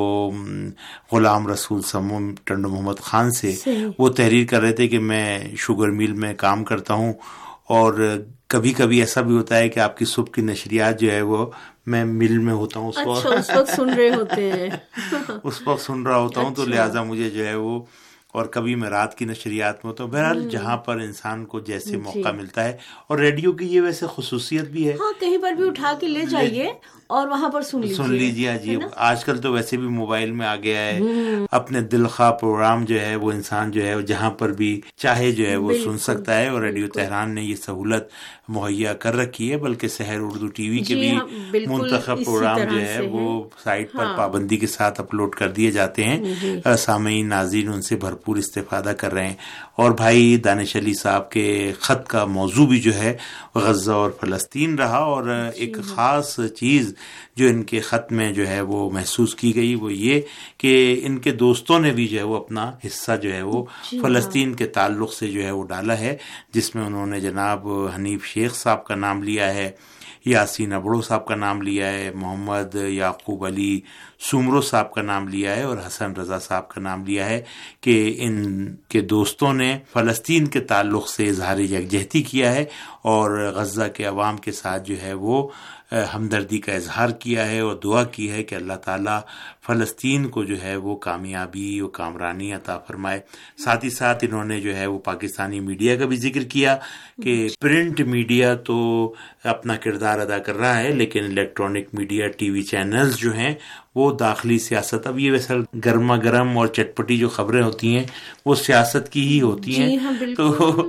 Speaker 3: غلام رسول سمو ٹنڈو محمد خان سے وہ تحریر کر رہے تھے کہ میں شوگر میل میں کام کرتا ہوں، اور کبھی کبھی ایسا بھی ہوتا ہے کہ آپ کی صبح کی نشریات جو ہے وہ میں مل میں ہوتا ہوں،
Speaker 5: اس وقت سن رہے ہوتے ہیں
Speaker 3: اس وقت سن رہا ہوتا ہوں، تو لہٰذا مجھے جو ہے وہ، اور کبھی میں رات کی نشریات میں ہوتا ہوں۔ بہرحال جہاں پر انسان کو جیسے موقع ملتا ہے، اور ریڈیو کی یہ ویسے خصوصیت بھی ہے،
Speaker 5: ہاں کہیں پر بھی اٹھا کے لے جائیے اور وہاں پر سن
Speaker 3: لیجیے۔ جی آج کل تو ویسے بھی موبائل میں آ گیا ہے، اپنے دل خواہ پروگرام جو ہے وہ انسان جو ہے جہاں پر بھی چاہے جو ہے وہ سن سکتا ہے، اور ریڈیو تہران نے یہ سہولت مہیا کر رکھی ہے، بلکہ سحر اردو ٹی وی کے بھی منتخب پروگرام جو ہے وہ سائٹ پر پابندی کے ساتھ اپلوڈ کر دیے جاتے ہیں۔ سامعین ناظرین ان سے بھرپور استفادہ کر رہے ہیں، اور بھائی دانش علی صاحب کے خط کا موضوع بھی جو ہے غزہ اور فلسطین رہا، اور ایک خاص چیز جو ان کے خط میں جو ہے وہ محسوس کی گئی وہ یہ کہ ان کے دوستوں نے بھی جو ہے وہ اپنا حصہ جو ہے وہ فلسطین کے تعلق سے جو ہے وہ ڈالا ہے، جس میں انہوں نے جناب حنیف شیخ صاحب کا نام لیا ہے، یاسین ابڑو صاحب کا نام لیا ہے، محمد یعقوب علی سومرو صاحب کا نام لیا ہے، اور حسن رضا صاحب کا نام لیا ہے کہ ان کے دوستوں نے فلسطین کے تعلق سے اظہار یکجہتی کیا ہے، اور غزہ کے عوام کے ساتھ جو ہے وہ ہمدردی کا اظہار کیا ہے، اور دعا کی ہے کہ اللہ تعالیٰ فلسطین کو جو ہے وہ کامیابی و کامرانی عطا فرمائے۔ ساتھ ہی ساتھ انہوں نے جو ہے وہ پاکستانی میڈیا کا بھی ذکر کیا کہ پرنٹ میڈیا تو اپنا کردار ادا کر رہا ہے، لیکن electronic media T V channels جو ہیں وہ داخلی سیاست، اب یہ ویسا گرما گرم اور چٹپٹی جو خبریں ہوتی ہیں وہ سیاست کی ہی ہوتی ہیں، تو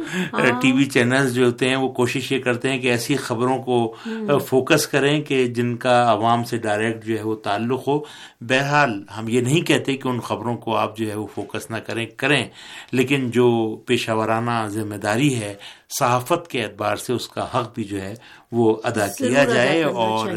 Speaker 3: ٹی وی چینلز جو ہوتے ہیں وہ کوشش یہ کرتے ہیں کہ ایسی خبروں کو فوکس کریں کہ جن کا عوام سے ڈائریکٹ جو ہے وہ تعلق ہو۔ بہرحال ہم یہ نہیں کہتے کہ ان خبروں کو آپ جو ہے وہ فوکس نہ کریں، لیکن جو پیشہ ورانہ ذمہ داری ہے صحافت کے اعتبار سے اس کا حق بھی جو ہے وہ ادا کیا جائے، اور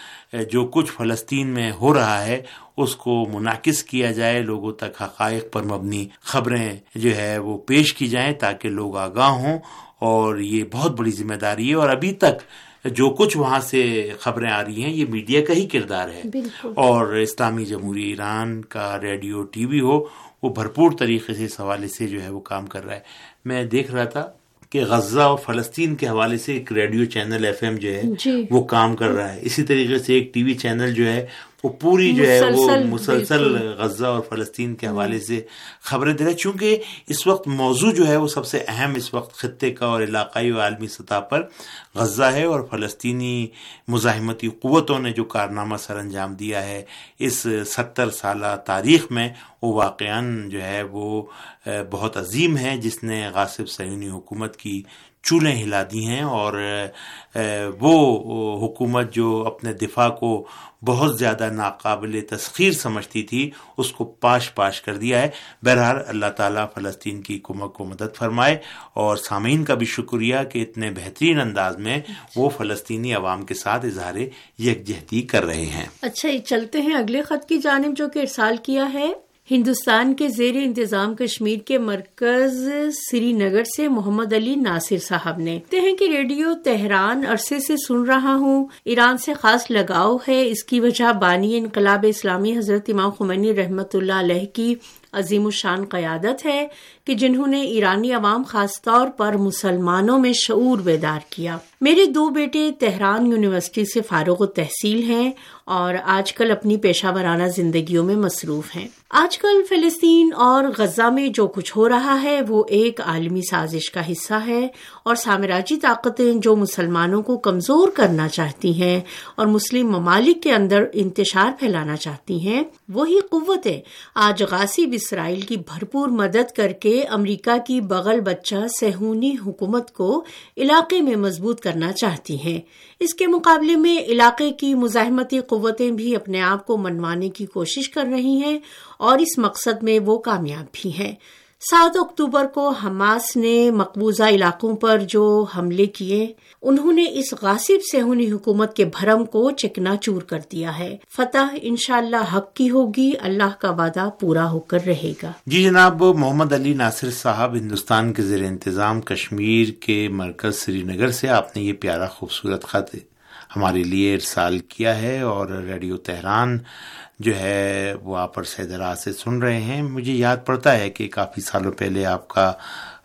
Speaker 3: جو کچھ فلسطین میں ہو رہا ہے اس کو منعکس کیا جائے، لوگوں تک حقائق پر مبنی خبریں جو ہے وہ پیش کی جائیں تاکہ لوگ آگاہ ہوں، اور یہ بہت بڑی ذمہ داری ہے۔ اور ابھی تک جو کچھ وہاں سے خبریں آ رہی ہیں یہ میڈیا کا ہی کردار ہے، اور اسلامی جمہوریہ ایران کا ریڈیو ٹی وی ہو وہ بھرپور طریقے سے اس حوالے سے جو ہے وہ کام کر رہا ہے۔ میں دیکھ رہا تھا کہ غزہ اور فلسطین کے حوالے سے ایک ریڈیو چینل ایف ایم جو ہے وہ کام کر رہا ہے، اسی طریقے سے ایک ٹی وی چینل جو ہے وہ پوری جو ہے وہ مسلسل غزہ اور فلسطین کے حوالے سے خبریں دے رہا ہے، چونکہ اس وقت موضوع جو ہے وہ سب سے اہم اس وقت خطے کا اور علاقائی و عالمی سطح پر غزہ ہے، اور فلسطینی مزاحمتی قوتوں نے جو کارنامہ سر انجام دیا ہے اس 70 سالہ تاریخ میں وہ واقعاً جو ہے وہ بہت عظیم ہے، جس نے غاصب صہیونی حکومت کی چولیں ہلا دی ہیں، اور وہ حکومت جو اپنے دفاع کو بہت زیادہ ناقابل تسخیر سمجھتی تھی اس کو پاش کر دیا ہے۔ بہرحال اللہ تعالیٰ فلسطین کی کمک کو مدد فرمائے، اور سامعین کا بھی شکریہ کہ اتنے بہترین انداز میں وہ فلسطینی عوام کے ساتھ اظہار یکجہتی کر رہے ہیں۔
Speaker 5: اچھا چلتے ہیں اگلے خط کی جانب جو کہ ارسال کیا ہے ہندوستان کے زیر انتظام کشمیر کے مرکز سری نگر سے محمد علی ناصر صاحب نے کہتے ہیں کہ ریڈیو تہران عرصے سے سن رہا ہوں، ایران سے خاص لگاؤ ہے، اس کی وجہ بانی انقلاب اسلامی حضرت امام خمینی رحمۃ اللہ علیہ کی عظیم الشان قیادت ہے کہ جنہوں نے ایرانی عوام خاص طور پر مسلمانوں میں شعور بیدار کیا۔ میرے 2 بیٹے تہران یونیورسٹی سے فارغ التحصیل ہیں اور آج کل اپنی پیشہ ورانہ زندگیوں میں مصروف ہیں۔ آج کل فلسطین اور غزہ میں جو کچھ ہو رہا ہے وہ ایک عالمی سازش کا حصہ ہے، اور سامراجی طاقتیں جو مسلمانوں کو کمزور کرنا چاہتی ہیں اور مسلم ممالک کے اندر انتشار پھیلانا چاہتی ہیں، وہی قوتیں آج غاصب اسرائیل کی بھرپور مدد کر کے امریکہ کی بغل بچہ صہیونی حکومت کو علاقے میں مضبوط کرنا چاہتی ہیں۔ اس کے مقابلے میں علاقے کی مزاحمتی قوتیں بھی اپنے آپ کو منوانے کی کوشش کر رہی ہیں، اور اس مقصد میں وہ کامیاب بھی ہیں۔ 7 اکتوبر کو حماس نے مقبوضہ علاقوں پر جو حملے کیے، انہوں نے اس غاصب صہیونی حکومت کے بھرم کو چکنا چور کر دیا ہے۔ فتح انشاءاللہ حق کی ہوگی، اللہ کا وعدہ پورا ہو کر رہے گا۔
Speaker 3: جی جناب، محمد علی ناصر صاحب ہندوستان کے زیر انتظام کشمیر کے مرکز سری نگر سے آپ نے یہ پیارا خوبصورت خط ہمارے لیے ارسال کیا ہے، اور ریڈیو تہران جو ہے وہ آپ عرصہ دراز سے سن رہے ہیں۔ مجھے یاد پڑتا ہے کہ کافی سالوں پہلے آپ کا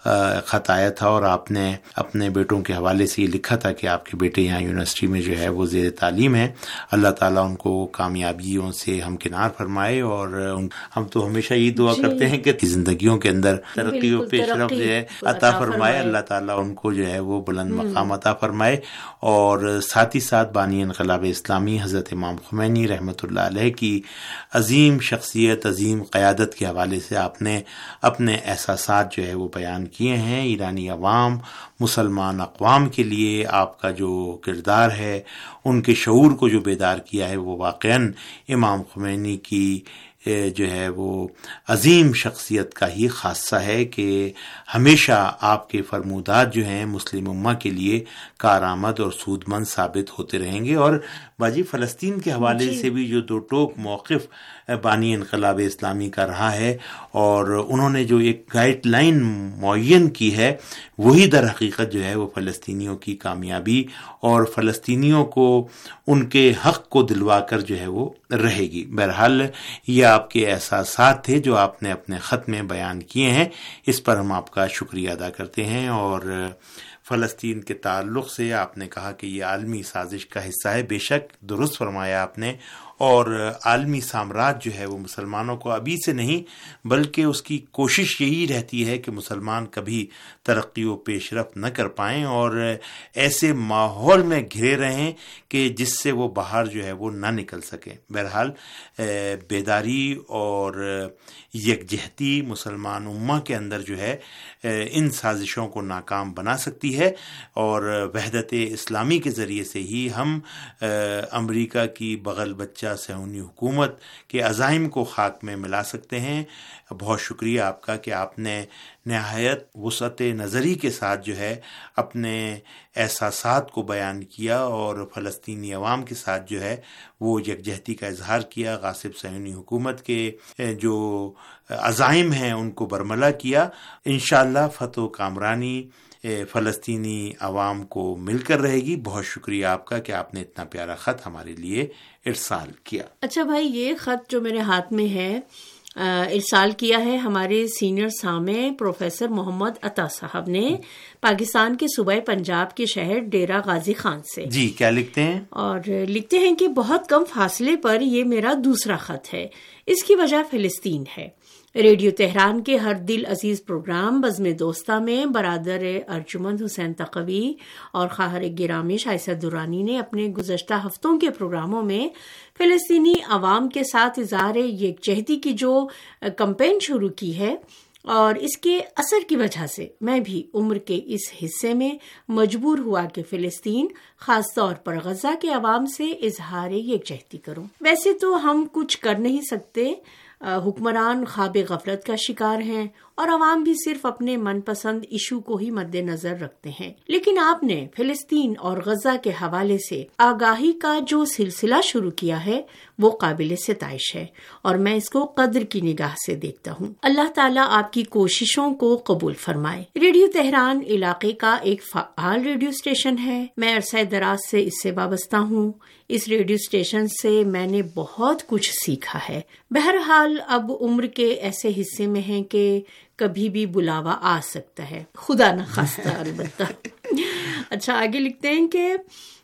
Speaker 3: خط آیا تھا، اور آپ نے اپنے بیٹوں کے حوالے سے یہ لکھا تھا کہ آپ کے بیٹے یہاں یونیورسٹی میں جو ہے وہ زیر تعلیم ہے، اللہ تعالیٰ ان کو کامیابیوں سے ہمکنار فرمائے، اور ہم تو ہمیشہ یہ دعا کرتے ہیں کہ زندگیوں کے اندر ترقی و پیش رفت جو ہے عطا فرمائے، اللہ تعالیٰ ان کو جو ہے وہ بلند مقام عطا فرمائے۔ اور ساتھ ہی ساتھ بانی انقلاب اسلامی حضرت امام خمینی رحمۃ اللہ علیہ کی عظیم شخصیت، عظیم قیادت کے حوالے سے آپ نے اپنے احساسات جو ہے وہ بیان کیے ہیں۔ ایرانی عوام، مسلمان اقوام کے لیے آپ کا جو کردار ہے، ان کے شعور کو جو بیدار کیا ہے، وہ واقعاً امام خمینی کی جو ہے وہ عظیم شخصیت کا ہی خاصہ ہے کہ ہمیشہ آپ کے فرمودات جو ہیں مسلم امہ کے لیے کارآمد اور سود مند ثابت ہوتے رہیں گے۔ اور باجی فلسطین کے حوالے سے بھی جو دو ٹوک موقف بانی انقلاب اسلامی کا رہا ہے، اور انہوں نے جو ایک گائیڈ لائن معین کی ہے، وہی در حقیقت جو ہے وہ فلسطینیوں کی کامیابی اور فلسطینیوں کو ان کے حق کو دلوا کر جو ہے وہ رہے گی۔ بہرحال یہ آپ کے احساسات تھے جو آپ نے اپنے خط میں بیان کیے ہیں، اس پر ہم آپ کا شکریہ ادا کرتے ہیں۔ اور فلسطین کے تعلق سے آپ نے کہا کہ یہ عالمی سازش کا حصہ ہے، بے شک درست فرمایا آپ نے، اور عالمی سامراج جو ہے وہ مسلمانوں کو ابھی سے نہیں بلکہ اس کی کوشش یہی رہتی ہے کہ مسلمان کبھی ترقی و پیش رفت نہ کر پائیں، اور ایسے ماحول میں گھرے رہیں کہ جس سے وہ باہر جو ہے وہ نہ نکل سکیں۔ بہرحال بیداری اور یکجہتی مسلمان امہ کے اندر جو ہے ان سازشوں کو ناکام بنا سکتی ہے، اور وحدت اسلامی کے ذریعے سے ہی ہم امریکہ کی بغل بچہ صہیونی حکومت کے عزائم کو خاک میں ملا سکتے ہیں۔ بہت شکریہ آپ کا کہ آپ نے نہایت وسعت نظری کے ساتھ جو ہے اپنے احساسات کو بیان کیا، اور فلسطینی عوام کے ساتھ جو ہے وہ یکجہتی کا اظہار کیا، غاصب صہیونی حکومت کے جو عزائم ہیں ان کو برملا کیا۔ انشاءاللہ فتح و کامرانی فلسطینی عوام کو مل کر رہے گی۔ بہت شکریہ آپ کا کہ آپ نے اتنا پیارا خط ہمارے لیے ارسال کیا۔
Speaker 5: اچھا بھائی، یہ خط جو میرے ہاتھ میں ہے ارسال کیا ہے ہمارے سینئر سامع پروفیسر محمد عطا صاحب نے، پاکستان کے صوبہ پنجاب کے شہر ڈیرہ غازی خان سے۔
Speaker 3: جی، کیا لکھتے ہیں؟
Speaker 5: اور لکھتے ہیں کہ بہت کم فاصلے پر یہ میرا دوسرا خط ہے، اس کی وجہ فلسطین ہے۔ ریڈیو تہران کے ہر دل عزیز پروگرام بزم دوستہ میں برادر ارجمند حسین تقوی اور خواہر گرامی شائستہ درانی نے اپنے گزشتہ ہفتوں کے پروگراموں میں فلسطینی عوام کے ساتھ اظہار یکجہتی کی جو کمپین شروع کی ہے، اور اس کے اثر کی وجہ سے میں بھی عمر کے اس حصے میں مجبور ہوا کہ فلسطین، خاص طور پر غزہ کے عوام سے اظہار یکجہتی کروں۔ ویسے تو ہم کچھ کر نہیں سکتے، حکمران خواب غفلت کا شکار ہیں، اور عوام بھی صرف اپنے من پسند ایشو کو ہی مد نظر رکھتے ہیں، لیکن آپ نے فلسطین اور غزہ کے حوالے سے آگاہی کا جو سلسلہ شروع کیا ہے وہ قابل ستائش ہے، اور میں اس کو قدر کی نگاہ سے دیکھتا ہوں۔ اللہ تعالیٰ آپ کی کوششوں کو قبول فرمائے۔ ریڈیو تہران علاقے کا ایک فعال ریڈیو اسٹیشن ہے، میں عرصہ دراز سے اس سے وابستہ ہوں۔ اس ریڈیو اسٹیشن سے میں نے بہت کچھ سیکھا ہے۔ بہرحال اب عمر کے ایسے حصے میں ہیں کہ کبھی بھی بلاوا آ سکتا ہے، خدا نہ خواستہ البتہ۔ اچھا، آگے لکھتے ہیں کہ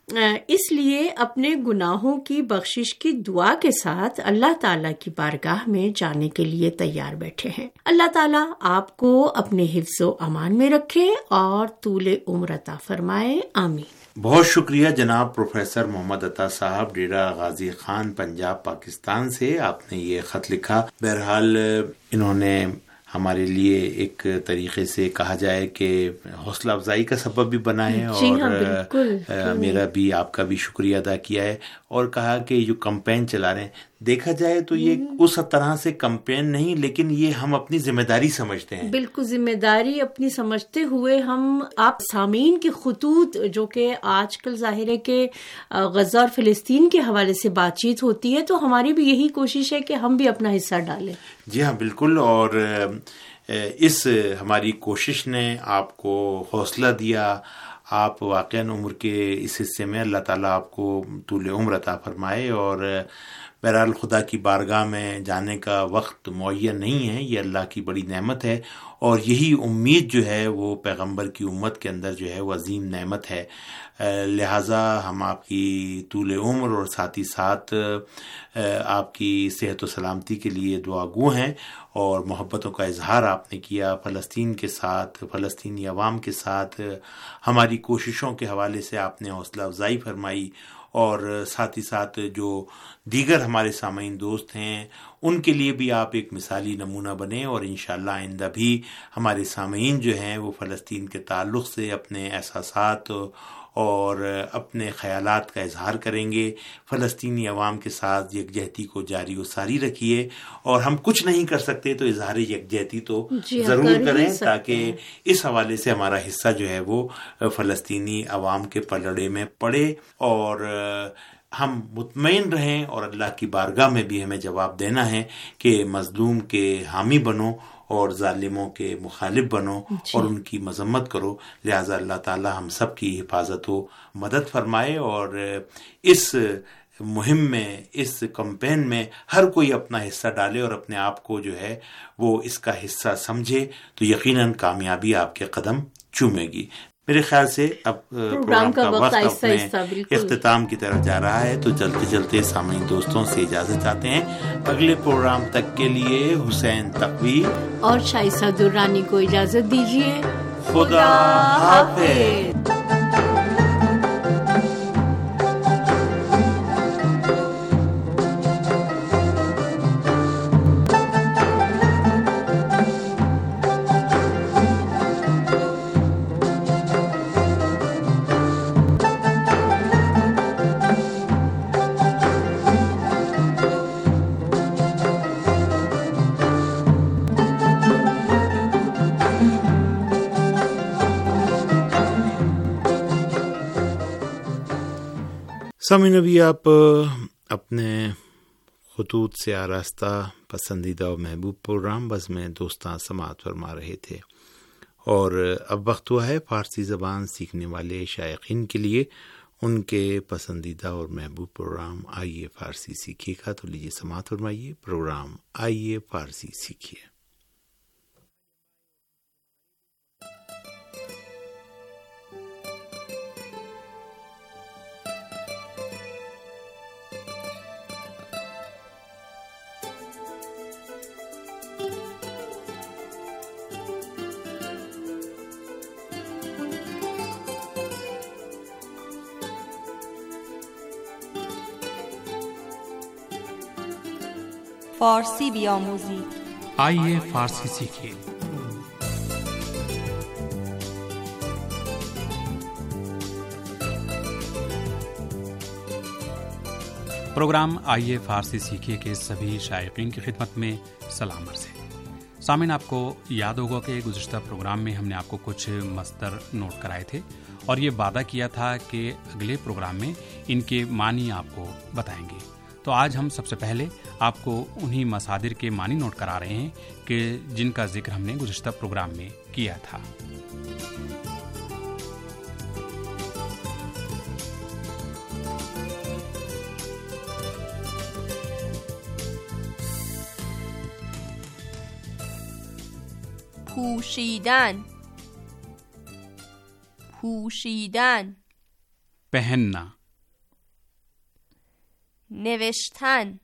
Speaker 5: اس لیے اپنے گناہوں کی بخشش کی دعا کے ساتھ اللہ تعالیٰ کی بارگاہ میں جانے کے لیے تیار بیٹھے ہیں۔ اللہ تعالیٰ آپ کو اپنے حفظ و امان میں رکھے اور طول عمر عطا فرمائے، آمین۔
Speaker 3: بہت شکریہ جناب پروفیسر محمد عطا صاحب، ڈیرہ غازی خان، پنجاب، پاکستان سے آپ نے یہ خط لکھا۔ بہرحال انہوں نے ہمارے لیے ایک طریقے سے کہا جائے کہ حوصلہ افزائی کا سبب بھی بنا ہے، اور میرا بھی آپ کا بھی شکریہ ادا کیا ہے، اور کہا کہ جو کمپین چلا رہے ہیں، دیکھا جائے تو یہ اس طرح سے کمپین نہیں، لیکن یہ ہم اپنی ذمہ داری سمجھتے ہیں۔
Speaker 5: بالکل ذمہ داری اپنی سمجھتے ہوئے ہم آپ سامعین کے خطوط، جو کہ آج کل ظاہر ہے کہ غزہ اور فلسطین کے حوالے سے بات چیت ہوتی ہے، تو ہماری بھی یہی کوشش ہے کہ ہم بھی اپنا حصہ ڈالیں۔
Speaker 3: جی ہاں بالکل، اور اس ہماری کوشش نے آپ کو حوصلہ دیا۔ آپ واقعاً عمر کے اس حصے میں اللہ تعالیٰ آپ کو طول عمر عطا فرمائے، اور بہرحال خدا کی بارگاہ میں جانے کا وقت معین نہیں ہے، یہ اللہ کی بڑی نعمت ہے، اور یہی امید جو ہے وہ پیغمبر کی امت کے اندر جو ہے وہ عظیم نعمت ہے۔ لہٰذا ہم آپ کی طول عمر اور ساتھ ہی ساتھ آپ کی صحت و سلامتی کے لیے دعا گو ہیں، اور محبتوں کا اظہار آپ نے کیا فلسطین کے ساتھ، فلسطینی عوام کے ساتھ۔ ہماری کوششوں کے حوالے سے آپ نے حوصلہ افزائی فرمائی، اور ساتھ ہی ساتھ جو دیگر ہمارے سامعین دوست ہیں ان کے لیے بھی آپ ایک مثالی نمونہ بنے، اور انشاءاللہ آئندہ بھی ہمارے سامعین جو ہیں وہ فلسطین کے تعلق سے اپنے احساسات اور اپنے خیالات کا اظہار کریں گے۔ فلسطینی عوام کے ساتھ یکجہتی کو جاری و ساری رکھیے، اور ہم کچھ نہیں کر سکتے تو اظہار یکجہتی تو ضرور کریں، تاکہ اس حوالے سے ہمارا حصہ جو ہے وہ فلسطینی عوام کے پلڑے میں پڑے، اور ہم مطمئن رہیں، اور اللہ کی بارگاہ میں بھی ہمیں جواب دینا ہے کہ مظلوم کے حامی بنو اور ظالموں کے مخالف بنو، اور ان کی مذمت کرو۔ لہٰذا اللہ تعالی ہم سب کی حفاظت و مدد فرمائے، اور اس مہم میں، اس کمپین میں ہر کوئی اپنا حصہ ڈالے اور اپنے آپ کو جو ہے وہ اس کا حصہ سمجھے، تو یقیناً کامیابی آپ کے قدم چومے گی۔ میرے خیال سے اب پروگرام کا وقت اپنے اختتام کی طرف جا رہا ہے، تو چلتے چلتے سامعین دوستوں سے اجازت چاہتے ہیں۔ اگلے پروگرام تک کے لیے حسین تقوی
Speaker 5: اور شائستہ درانی کو اجازت دیجیے۔
Speaker 3: خدا حافظ۔ سامعین، ابھی آپ اپنے خطوط سے آراستہ پسندیدہ و محبوب پروگرام بزم دوستاں سماعت فرما رہے تھے، اور اب وقت ہوا ہے فارسی زبان سیکھنے والے شائقین کے لیے ان کے پسندیدہ اور محبوب پروگرام آئیے فارسی سیکھیے کا۔ تو لیجیے سماعت فرمائیے پروگرام آئیے فارسی سیکھیے۔
Speaker 6: فارسی بیاموزید،
Speaker 7: آئیے فارسی سیکھیے۔ پروگرام آئیے فارسی سیکھیے کے سبھی شائقین کی خدمت میں سلام عرض ہے۔ سامعین، آپ کو یاد ہوگا کہ گزشتہ پروگرام میں ہم نے آپ کو کچھ مصدر نوٹ کرائے تھے، اور یہ وعدہ کیا تھا کہ اگلے پروگرام میں ان کے معنی آپ کو بتائیں گے۔ تو آج ہم سب سے پہلے آپ کو انہی مصادر کے معنی نوٹ کرا رہے ہیں کہ جن کا ذکر ہم نے گزشتہ پروگرام میں کیا تھا۔
Speaker 6: پوشیدن، پوشیدن،
Speaker 7: पहनना,
Speaker 6: نوشتن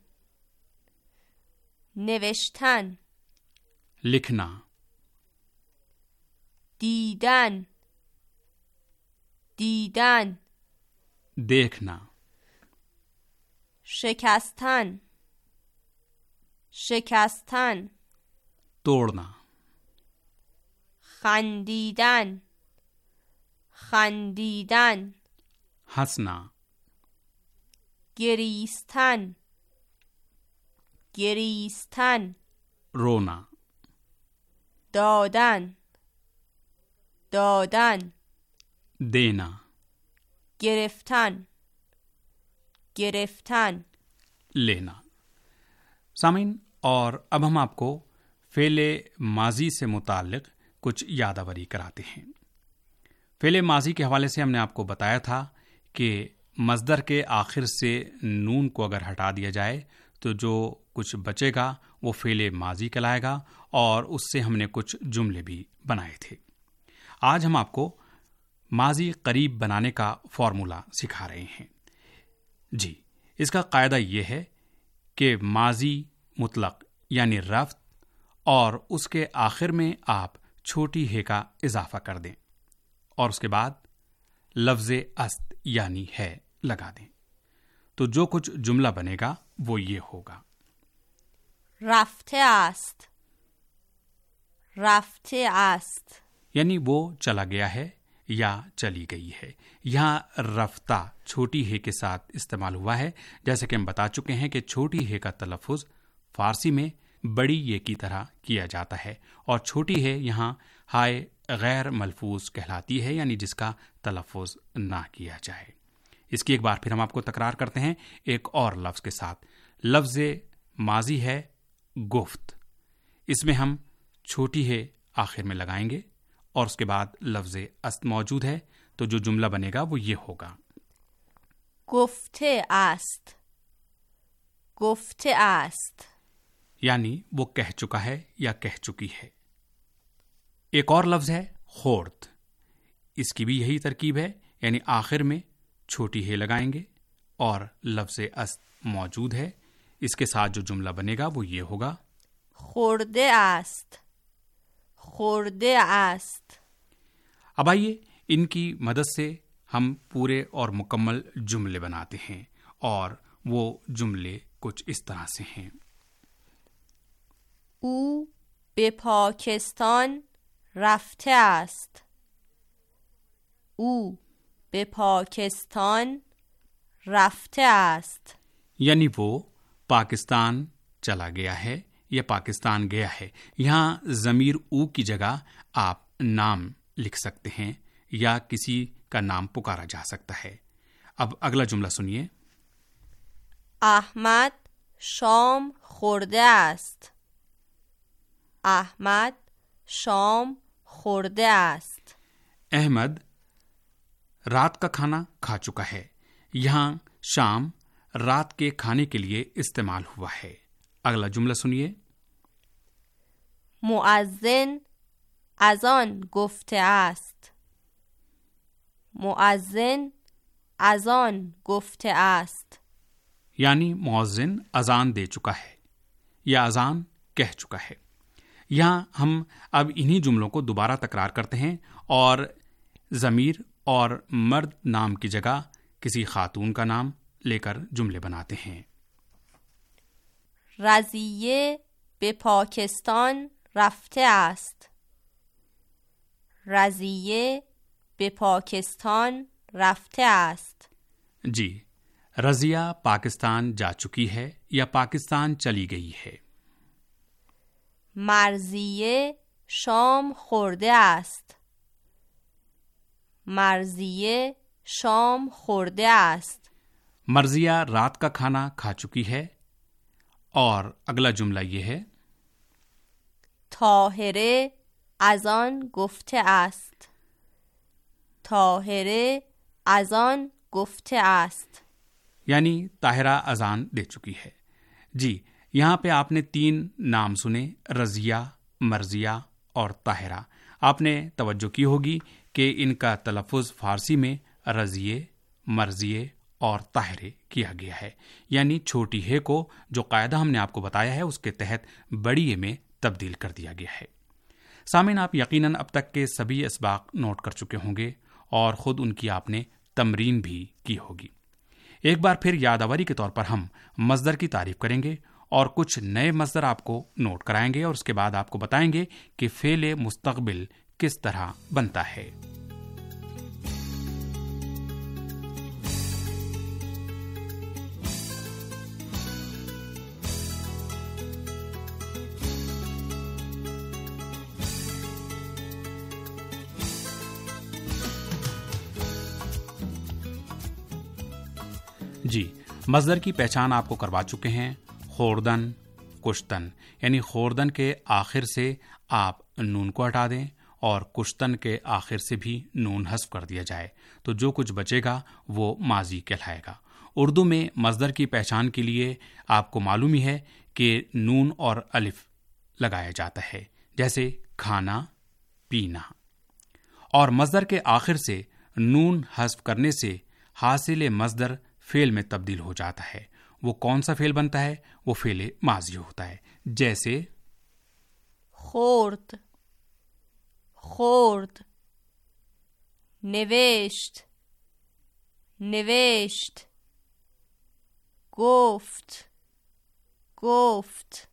Speaker 6: نوشتن
Speaker 7: लिखना,
Speaker 6: دیدن دیدن
Speaker 7: देखना,
Speaker 6: شکستن شکستن
Speaker 7: तोड़ना,
Speaker 6: خندیدن خندیدن
Speaker 7: हंसना,
Speaker 6: گریستن گریستن
Speaker 7: रोना,
Speaker 6: دادن دادن
Speaker 7: देना,
Speaker 6: گرفتن گرفتن
Speaker 7: लेना। सामीन, और अब हम आपको फेले माजी से मुताल्लिक कुछ यादावरी कराते हैं। फेले माजी के हवाले से हमने आपको बताया था कि मज़दर के आखिर से नून को अगर हटा दिया जाए तो जो कुछ बचेगा वो फेले माजी कहलाएगा, और उससे हमने कुछ जुमले भी बनाए थे। आज हम आपको माजी करीब बनाने का फॉर्मूला सिखा रहे हैं। जी, इसका कायदा ये है कि माजी मुतलक यानी रफ्त और उसके आखिर में आप छोटी हे का इजाफा कर दें और उसके बाद लफ्ज़ अस्त यानी है लगा दें, तो जो कुछ जुमला बनेगा वो ये होगा।
Speaker 6: رفته است رفته است
Speaker 7: यानी वो चला गया है या चली गई है। यहाँ रफ्ता छोटी हे के साथ इस्तेमाल हुआ है। जैसे कि हम बता चुके हैं कि छोटी हे का तलफ़ुज़ फ़ारसी में बड़ी ये की तरह किया जाता है, और छोटी हे यहाँ हाय गैर मलफूज कहलाती है, यानी जिसका तलफ़ुज़ ना किया जाए। इसकी एक बार फिर हम आपको तकरार करते हैं एक और लफ्ज़ के साथ। लफ्ज़ माजी है गुफ्त, इसमें हम छोटी है आखिर में लगाएंगे और उसके बाद लफ्ज़ अस्त मौजूद है, तो जो जुमला बनेगा वो ये होगा।
Speaker 6: گفته است گفته است
Speaker 7: यानी वो कह चुका है या कह चुकी है। एक और लफ्ज़ है खोर्द, इसकी भी यही तरकीब है, यानी आखिर में छोटी है लगाएंगे और लफ्ज़ अस्त मौजूद है। इसके साथ जो जुमला बनेगा वो ये होगा।
Speaker 6: خورده است خورده است
Speaker 7: अब आइए इनकी मदद से हम पूरे और मुकम्मल जुमले बनाते हैं, और वो जुमले कुछ इस तरह से हैं।
Speaker 6: او به پاکستان رفته است او به پاکستان رفته است
Speaker 7: यानी वो पाकिस्तान चला गया है या पाकिस्तान गया है। यहाँ ज़मीर ऊ की जगह आप नाम लिख सकते हैं या किसी का नाम पुकारा जा सकता है। अब अगला जुमला सुनिए।
Speaker 6: احمد شام خورده است احمد شام خورده است
Speaker 7: अहमद रात का खाना खा चुका है। यहाँ शाम रात के खाने के लिए इस्तेमाल हुआ है। अगला जुमला सुनिए।
Speaker 6: مؤذن از آن گفته است مؤذن از آن گفته است
Speaker 7: यानी मुअज्जिन अजान दे चुका है या अजान कह चुका है। यहाँ हम अब इन्हीं जुमलों को दोबारा तकरार करते हैं और ज़मीर और मर्द नाम की जगह किसी खातून का नाम लेकर जुमले बनाते हैं।
Speaker 6: رضیه به پاکستان رفته است رضیه به پاکستان رفته است
Speaker 7: जी, रज़िया पाकिस्तान जा चुकी है या पाकिस्तान चली गई है।
Speaker 6: مرضیه شام خورده است مرضیه شام خورده است
Speaker 7: मर्जिया रात का खाना खा चुकी है। और अगला जुमला ये है।
Speaker 6: طاهره از آن گفته است طاهره از آن گفته است
Speaker 7: यानी ताहिरा अजान दे चुकी है। जी, यहाँ पे आपने 3 नाम सुने, रज़िया, मर्जिया और ताहिरा। आपने तवज्जो की होगी कि इनका तलफ़ुज़ फ़ारसी में रज़िए, مرضیے اور طاہرے کیا گیا ہے، یعنی چھوٹی ہے کو جو قاعدہ ہم نے آپ کو بتایا ہے اس کے تحت بڑی ہے میں تبدیل کر دیا گیا ہے۔ سامعین، آپ یقیناً اب تک کے سبھی اسباق نوٹ کر چکے ہوں گے اور خود ان کی آپ نے تمرین بھی کی ہوگی۔ ایک بار پھر یادآوری کے طور پر ہم مصدر کی تعریف کریں گے اور کچھ نئے مصدر آپ کو نوٹ کرائیں گے اور اس کے بعد آپ کو بتائیں گے کہ فعل مستقبل کس طرح بنتا ہے۔ جی، مصدر کی پہچان آپ کو کروا چکے ہیں۔ خوردن، کشتن، یعنی خوردن کے آخر سے آپ نون کو ہٹا دیں اور کشتن کے آخر سے بھی نون حذف کر دیا جائے تو جو کچھ بچے گا وہ ماضی کہلائے گا۔ اردو میں مصدر کی پہچان کے لیے آپ کو معلوم ہی ہے کہ نون اور الف لگایا جاتا ہے، جیسے کھانا، پینا، اور مصدر کے آخر سے نون حذف کرنے سے حاصل مصدر فعل میں تبدیل ہو جاتا ہے۔ وہ کون سا فعل بنتا ہے؟ وہ فعل ماضی ہوتا ہے، جیسے
Speaker 6: خورد، خورد، نوشت، نوشت، گفت، گفت،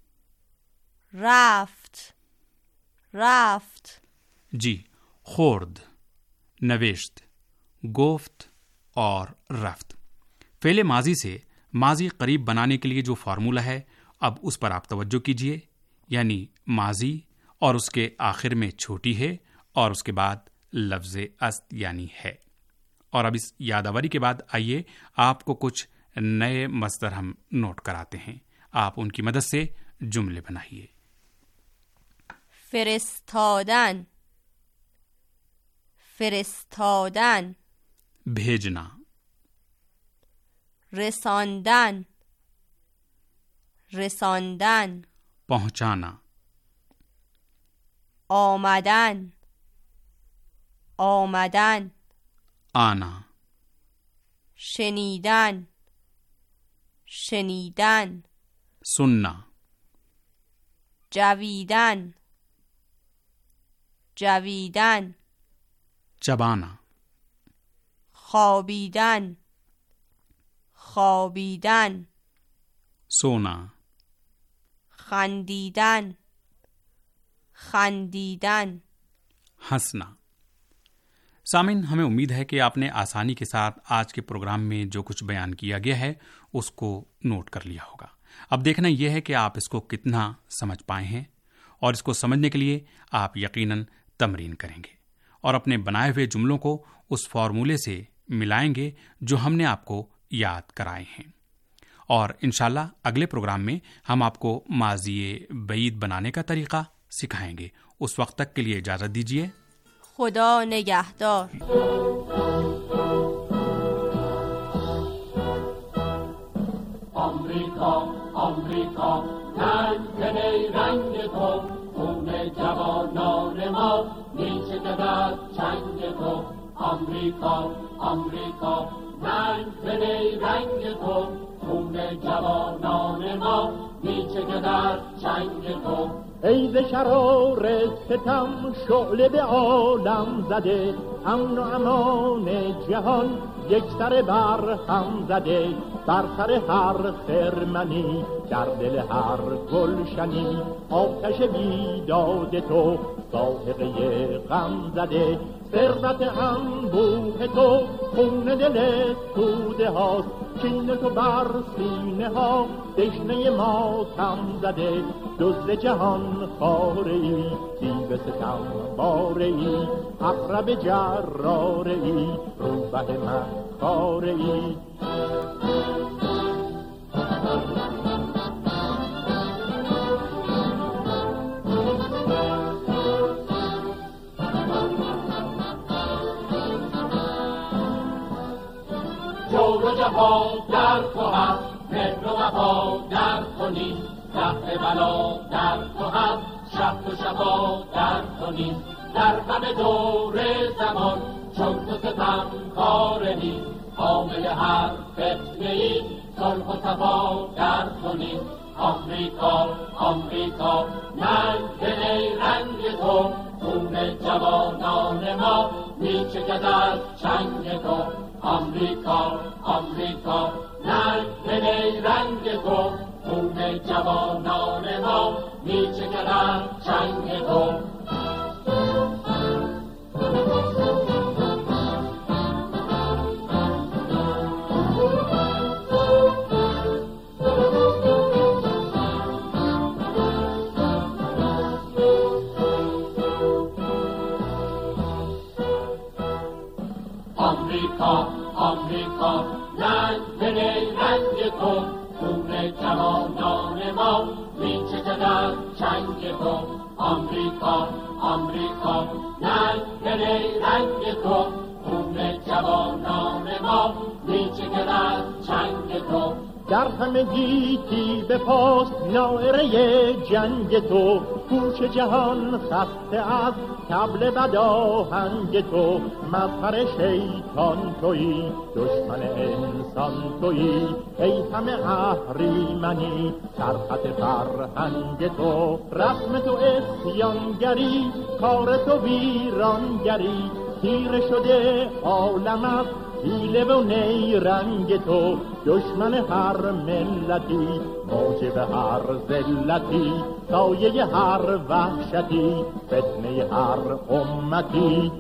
Speaker 6: رفت، رفت۔
Speaker 7: جی، خورد، نوشت، گفت اور رفت۔ فعل ماضی سے ماضی قریب بنانے کے لیے جو فارمولہ ہے اب اس پر آپ توجہ کیجئے، یعنی ماضی اور اس کے آخر میں چھوٹی ہے اور اس کے بعد لفظ است یعنی ہے۔ اور اب اس یادآوری کے بعد آئیے آپ کو کچھ نئے مصدر ہم نوٹ کراتے ہیں، آپ ان کی مدد سے جملے بنائیے۔
Speaker 6: فرستادن، فرستادن،
Speaker 7: بھیجنا،
Speaker 6: رساندن، رساندن،
Speaker 7: پہنچانا،
Speaker 6: آمدن، آمدن،
Speaker 7: آنا،
Speaker 6: شنیدن، شنیدن،
Speaker 7: سننا،
Speaker 6: جویدن، جویدن،
Speaker 7: چبانا،
Speaker 6: خوابیدن، خوابیدن،
Speaker 7: سونا،
Speaker 6: خندیدن، خندیدن،
Speaker 7: ہنسنا۔ سامعین، ہمیں امید ہے کہ آپ نے آسانی کے ساتھ آج کے پروگرام میں جو کچھ بیان کیا گیا ہے اس کو نوٹ کر لیا ہوگا۔ اب دیکھنا یہ ہے کہ آپ اس کو کتنا سمجھ پائے ہیں، اور اس کو سمجھنے کے لیے آپ یقیناً تمرین کریں گے اور اپنے بنائے ہوئے جملوں کو اس فارمولے سے ملائیں گے جو ہم نے آپ کو یاد کرائے ہیں۔ اور انشاءاللہ اگلے پروگرام میں ہم آپ کو ماضی بعید بنانے کا طریقہ سکھائیں گے۔ اس وقت تک کے لیے اجازت دیجیے۔
Speaker 6: خدا نگہدار۔
Speaker 8: آمریکا، آمریکا، رنگ رنگ تو، خون جوانان ما میچکد در چنگ تو. آمریکا، آمریکا، رنگ رنگ تو، خون جوانان ما میچکد در چنگ تو. ای ز شرار ستم شعله به عالم زده، امن و امان جهان یک سر بر هم زده، بر سر هر خرمنی در دل هر گلشنی آتش بیداد تو ساحقه غم زده. ثروت انبوه تو خون دل توده هاست، کین تو بر سینه ها دشنه ماتم زده. دزد جهان خاره ای، دیو ستم باره ای، عقرب جراره ای، روبه من خاره ای. جور و جفا در تو هست، مهر و وفا در تو نیست، رفع بلا در تو هست، شفت و شفا در تو نیست. در همه دور زمان چون تو ستمکار نیست، حامل هر فتنه‌ای صلح و صفا در کنیم. آمریکا آمریکا ننگ رنگ تو، خون جوانان ما میچکد از چنگ تو. آمریکا آمریکا ننگ رنگ تو، خون جوانان ما میچکد از چنگ تو. آمریکا آمریکا ننگ رنگ تو، خون جوانان ما میچکد از چنگ تو. آمریکا آمریکا ننگ رنگ تو، خون جوانان ما میچکد از چنگ تو.
Speaker 9: در همه گیتی به پاس ناعره جنگ تو، کوچ جهان خسته از طبل بداهنگ تو. مظهر شیطان تویی، دشمن انسان تویی، ای همه اهریمنی سرخط فرهنگ تو. رسم تو اسیانگری، کار تو ویرانگری، تیره شده عالم از حیله و نیرنگ تو. دشمن هر ملتی، موجب هر ذلتی، سایه هر وحشتی، فتنه هر امتی.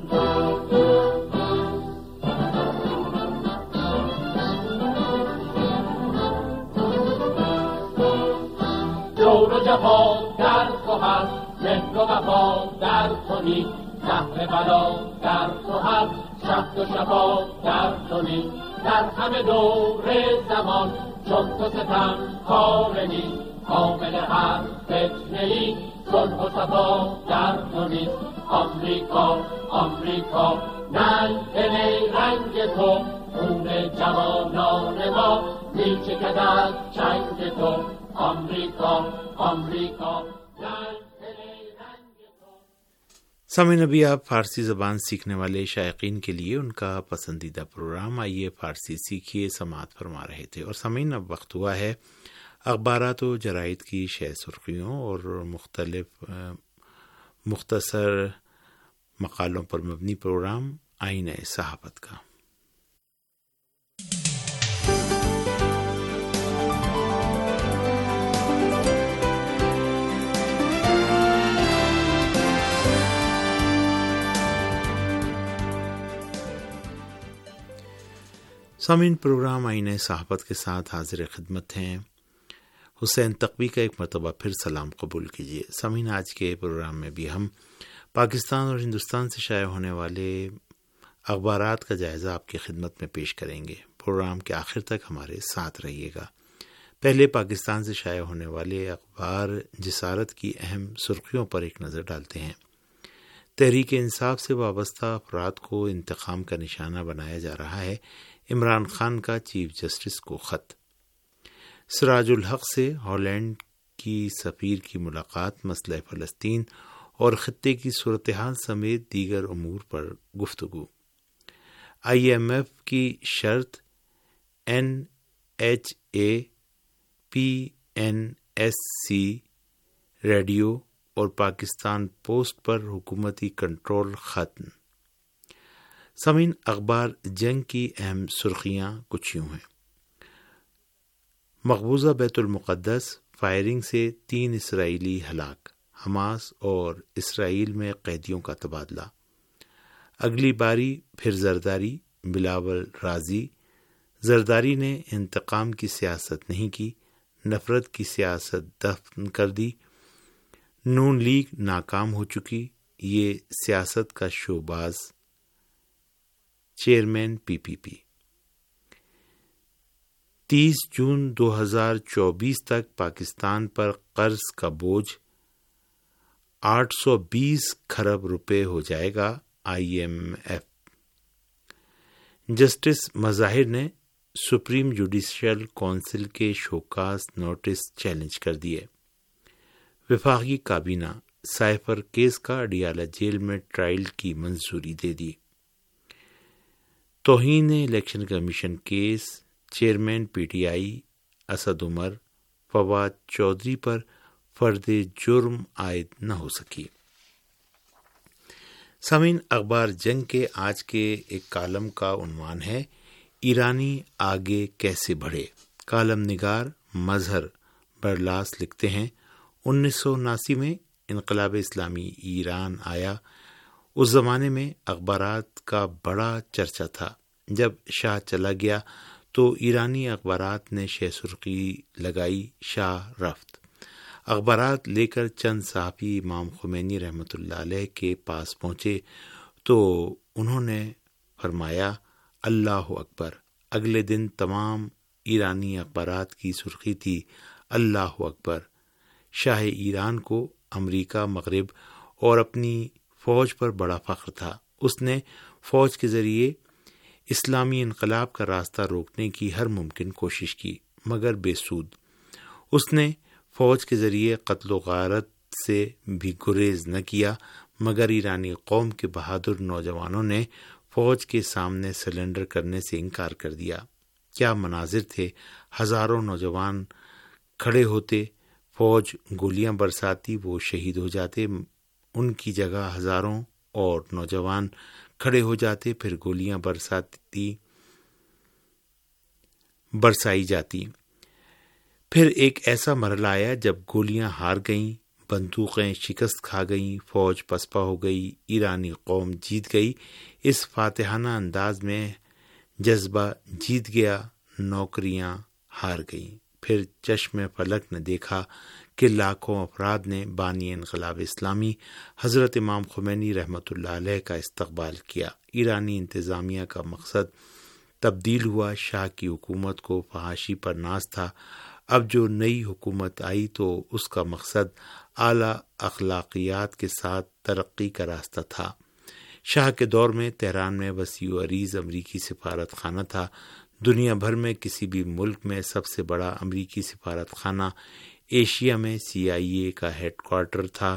Speaker 8: جور و جفا در تو هست، مهر و وفا در تو نیست. زهر بلا در تو هست، شهد و شفا در تو نیست. در همه دور زمان چون تو ستمکار نیست، حامل هر فتنه‌ای صلح و صفا در تو نیست. آمریکا آمریکا ننگ رنگ تو، خون جوانان ما میچکد از چنگ تو. آمریکا آمریکا ننگ.
Speaker 3: سامعین ابھی آپ فارسی زبان سیکھنے والے شائقین کے لیے ان کا پسندیدہ پروگرام آئیے فارسی سیکھیے سماعت فرما رہے تھے، اور سامعین اب وقت ہوا ہے اخبارات و جرائد کی شہ سرخیوں اور مختلف مختصر مقالوں پر مبنی پروگرام آئینہ صحافت کا۔ سامعین، پروگرام آئینہ صحافت کے ساتھ حاضر خدمت ہیں حسین تقوی کا ایک مرتبہ پھر سلام قبول کیجیے۔ سامعین، آج کے پروگرام میں بھی ہم پاکستان اور ہندوستان سے شائع ہونے والے اخبارات کا جائزہ آپ کی خدمت میں پیش کریں گے۔ پروگرام کے آخر تک ہمارے ساتھ رہیے گا۔ پہلے پاکستان سے شائع ہونے والے اخبار جسارت کی اہم سرخیوں پر ایک نظر ڈالتے ہیں۔ تحریک انصاف سے وابستہ افراد کو انتقام کا نشانہ بنایا جا رہا ہے، عمران خان کا چیف جسٹس کو خط۔ سراج الحق سے ہالینڈ کی سفیر کی ملاقات، مسئلہ فلسطین اور خطے کی صورتحال سمیت دیگر امور پر گفتگو۔ IMF کی شرط NHA PNSC ریڈیو اور پاکستان پوسٹ پر حکومتی کنٹرول ختم۔ سامعین، اخبار جنگ کی اہم سرخیاں کچھ یوں ہیں۔ مقبوضہ بیت المقدس، فائرنگ سے 3 اسرائیلی ہلاک، حماس اور اسرائیل میں قیدیوں کا تبادلہ۔ اگلی باری پھر زرداری، بلاول راضی۔ زرداری نے انتقام کی سیاست نہیں کی، نفرت کی سیاست دفن کر دی۔ نون لیگ ناکام ہو چکی، یہ سیاست کا شوباز۔ Chairman PPP۔ 30 جون 2024 تک پاکستان پر قرض کا بوجھ 820 کھرب روپے ہو جائے گا، IMF۔ جسٹس مظاہر نے سپریم جوڈیشل کونسل کے شوکاز نوٹس چیلنج کر دیے۔ وفاقی کابینہ سائفر کیس کا اڈیالہ جیل میں ٹرائل کی منظوری دے دی۔ توہین election commission case, chairman P T I Asad Umar Fawad Chaudhry پر فرد جرم عائد نہ ہو سکی۔ سامعین، اخبار جنگ کے آج کے ایک کالم کا عنوان ہے ایرانی آگے کیسے بڑھے۔ کالم نگار مظہر برلاس لکھتے ہیں 1979 میں انقلاب اسلامی ایران آیا۔ اس زمانے میں اخبارات کا بڑا چرچا تھا۔ جب شاہ چلا گیا تو ایرانی اخبارات نے شہ سرخی لگائی، شاہ رفت۔ اخبارات لے کر چند صحافی امام خمینی رحمۃ اللہ علیہ کے پاس پہنچے تو انہوں نے فرمایا اللہ اکبر۔ اگلے دن تمام ایرانی اخبارات کی سرخی تھی اللہ اکبر۔ شاہ ایران کو امریکہ، مغرب اور اپنی فوج پر بڑا فخر تھا۔ اس نے فوج کے ذریعے اسلامی انقلاب کا راستہ روکنے کی ہر ممکن کوشش کی، مگر بے سود۔ اس نے فوج کے ذریعے قتل و غارت سے بھی گریز نہ کیا، مگر ایرانی قوم کے بہادر نوجوانوں نے فوج کے سامنے سرنڈر کرنے سے انکار کر دیا۔ کیا مناظر تھے! ہزاروں نوجوان کھڑے ہوتے، فوج گولیاں برساتی، وہ شہید ہو جاتے، ان کی جگہ ہزاروں اور نوجوان کھڑے ہو جاتے، پھر گولیاں برسائی جاتی۔ پھر ایک ایسا مرحلہ آیا جب گولیاں ہار گئیں، بندوقیں شکست کھا گئیں، فوج پسپا ہو گئی، ایرانی قوم جیت گئی۔ اس فاتحانہ انداز میں جذبہ جیت گیا، نوکریاں ہار گئیں۔ پھر چشم فلک نے دیکھا کہ لاکھوں افراد نے بانی انقلاب اسلامی حضرت امام خمینی رحمۃ اللہ علیہ کا استقبال کیا۔ ایرانی انتظامیہ کا مقصد تبدیل ہوا۔ شاہ کی حکومت کو فحاشی پر ناز تھا۔ اب جو نئی حکومت آئی تو اس کا مقصد اعلیٰ اخلاقیات کے ساتھ ترقی کا راستہ تھا۔ شاہ کے دور میں تہران میں وسیع و عریض امریکی سفارت خانہ تھا۔ دنیا بھر میں کسی بھی ملک میں سب سے بڑا امریکی سفارت خانہ ایشیا میں CIA کا ہیڈ کوارٹر تھا۔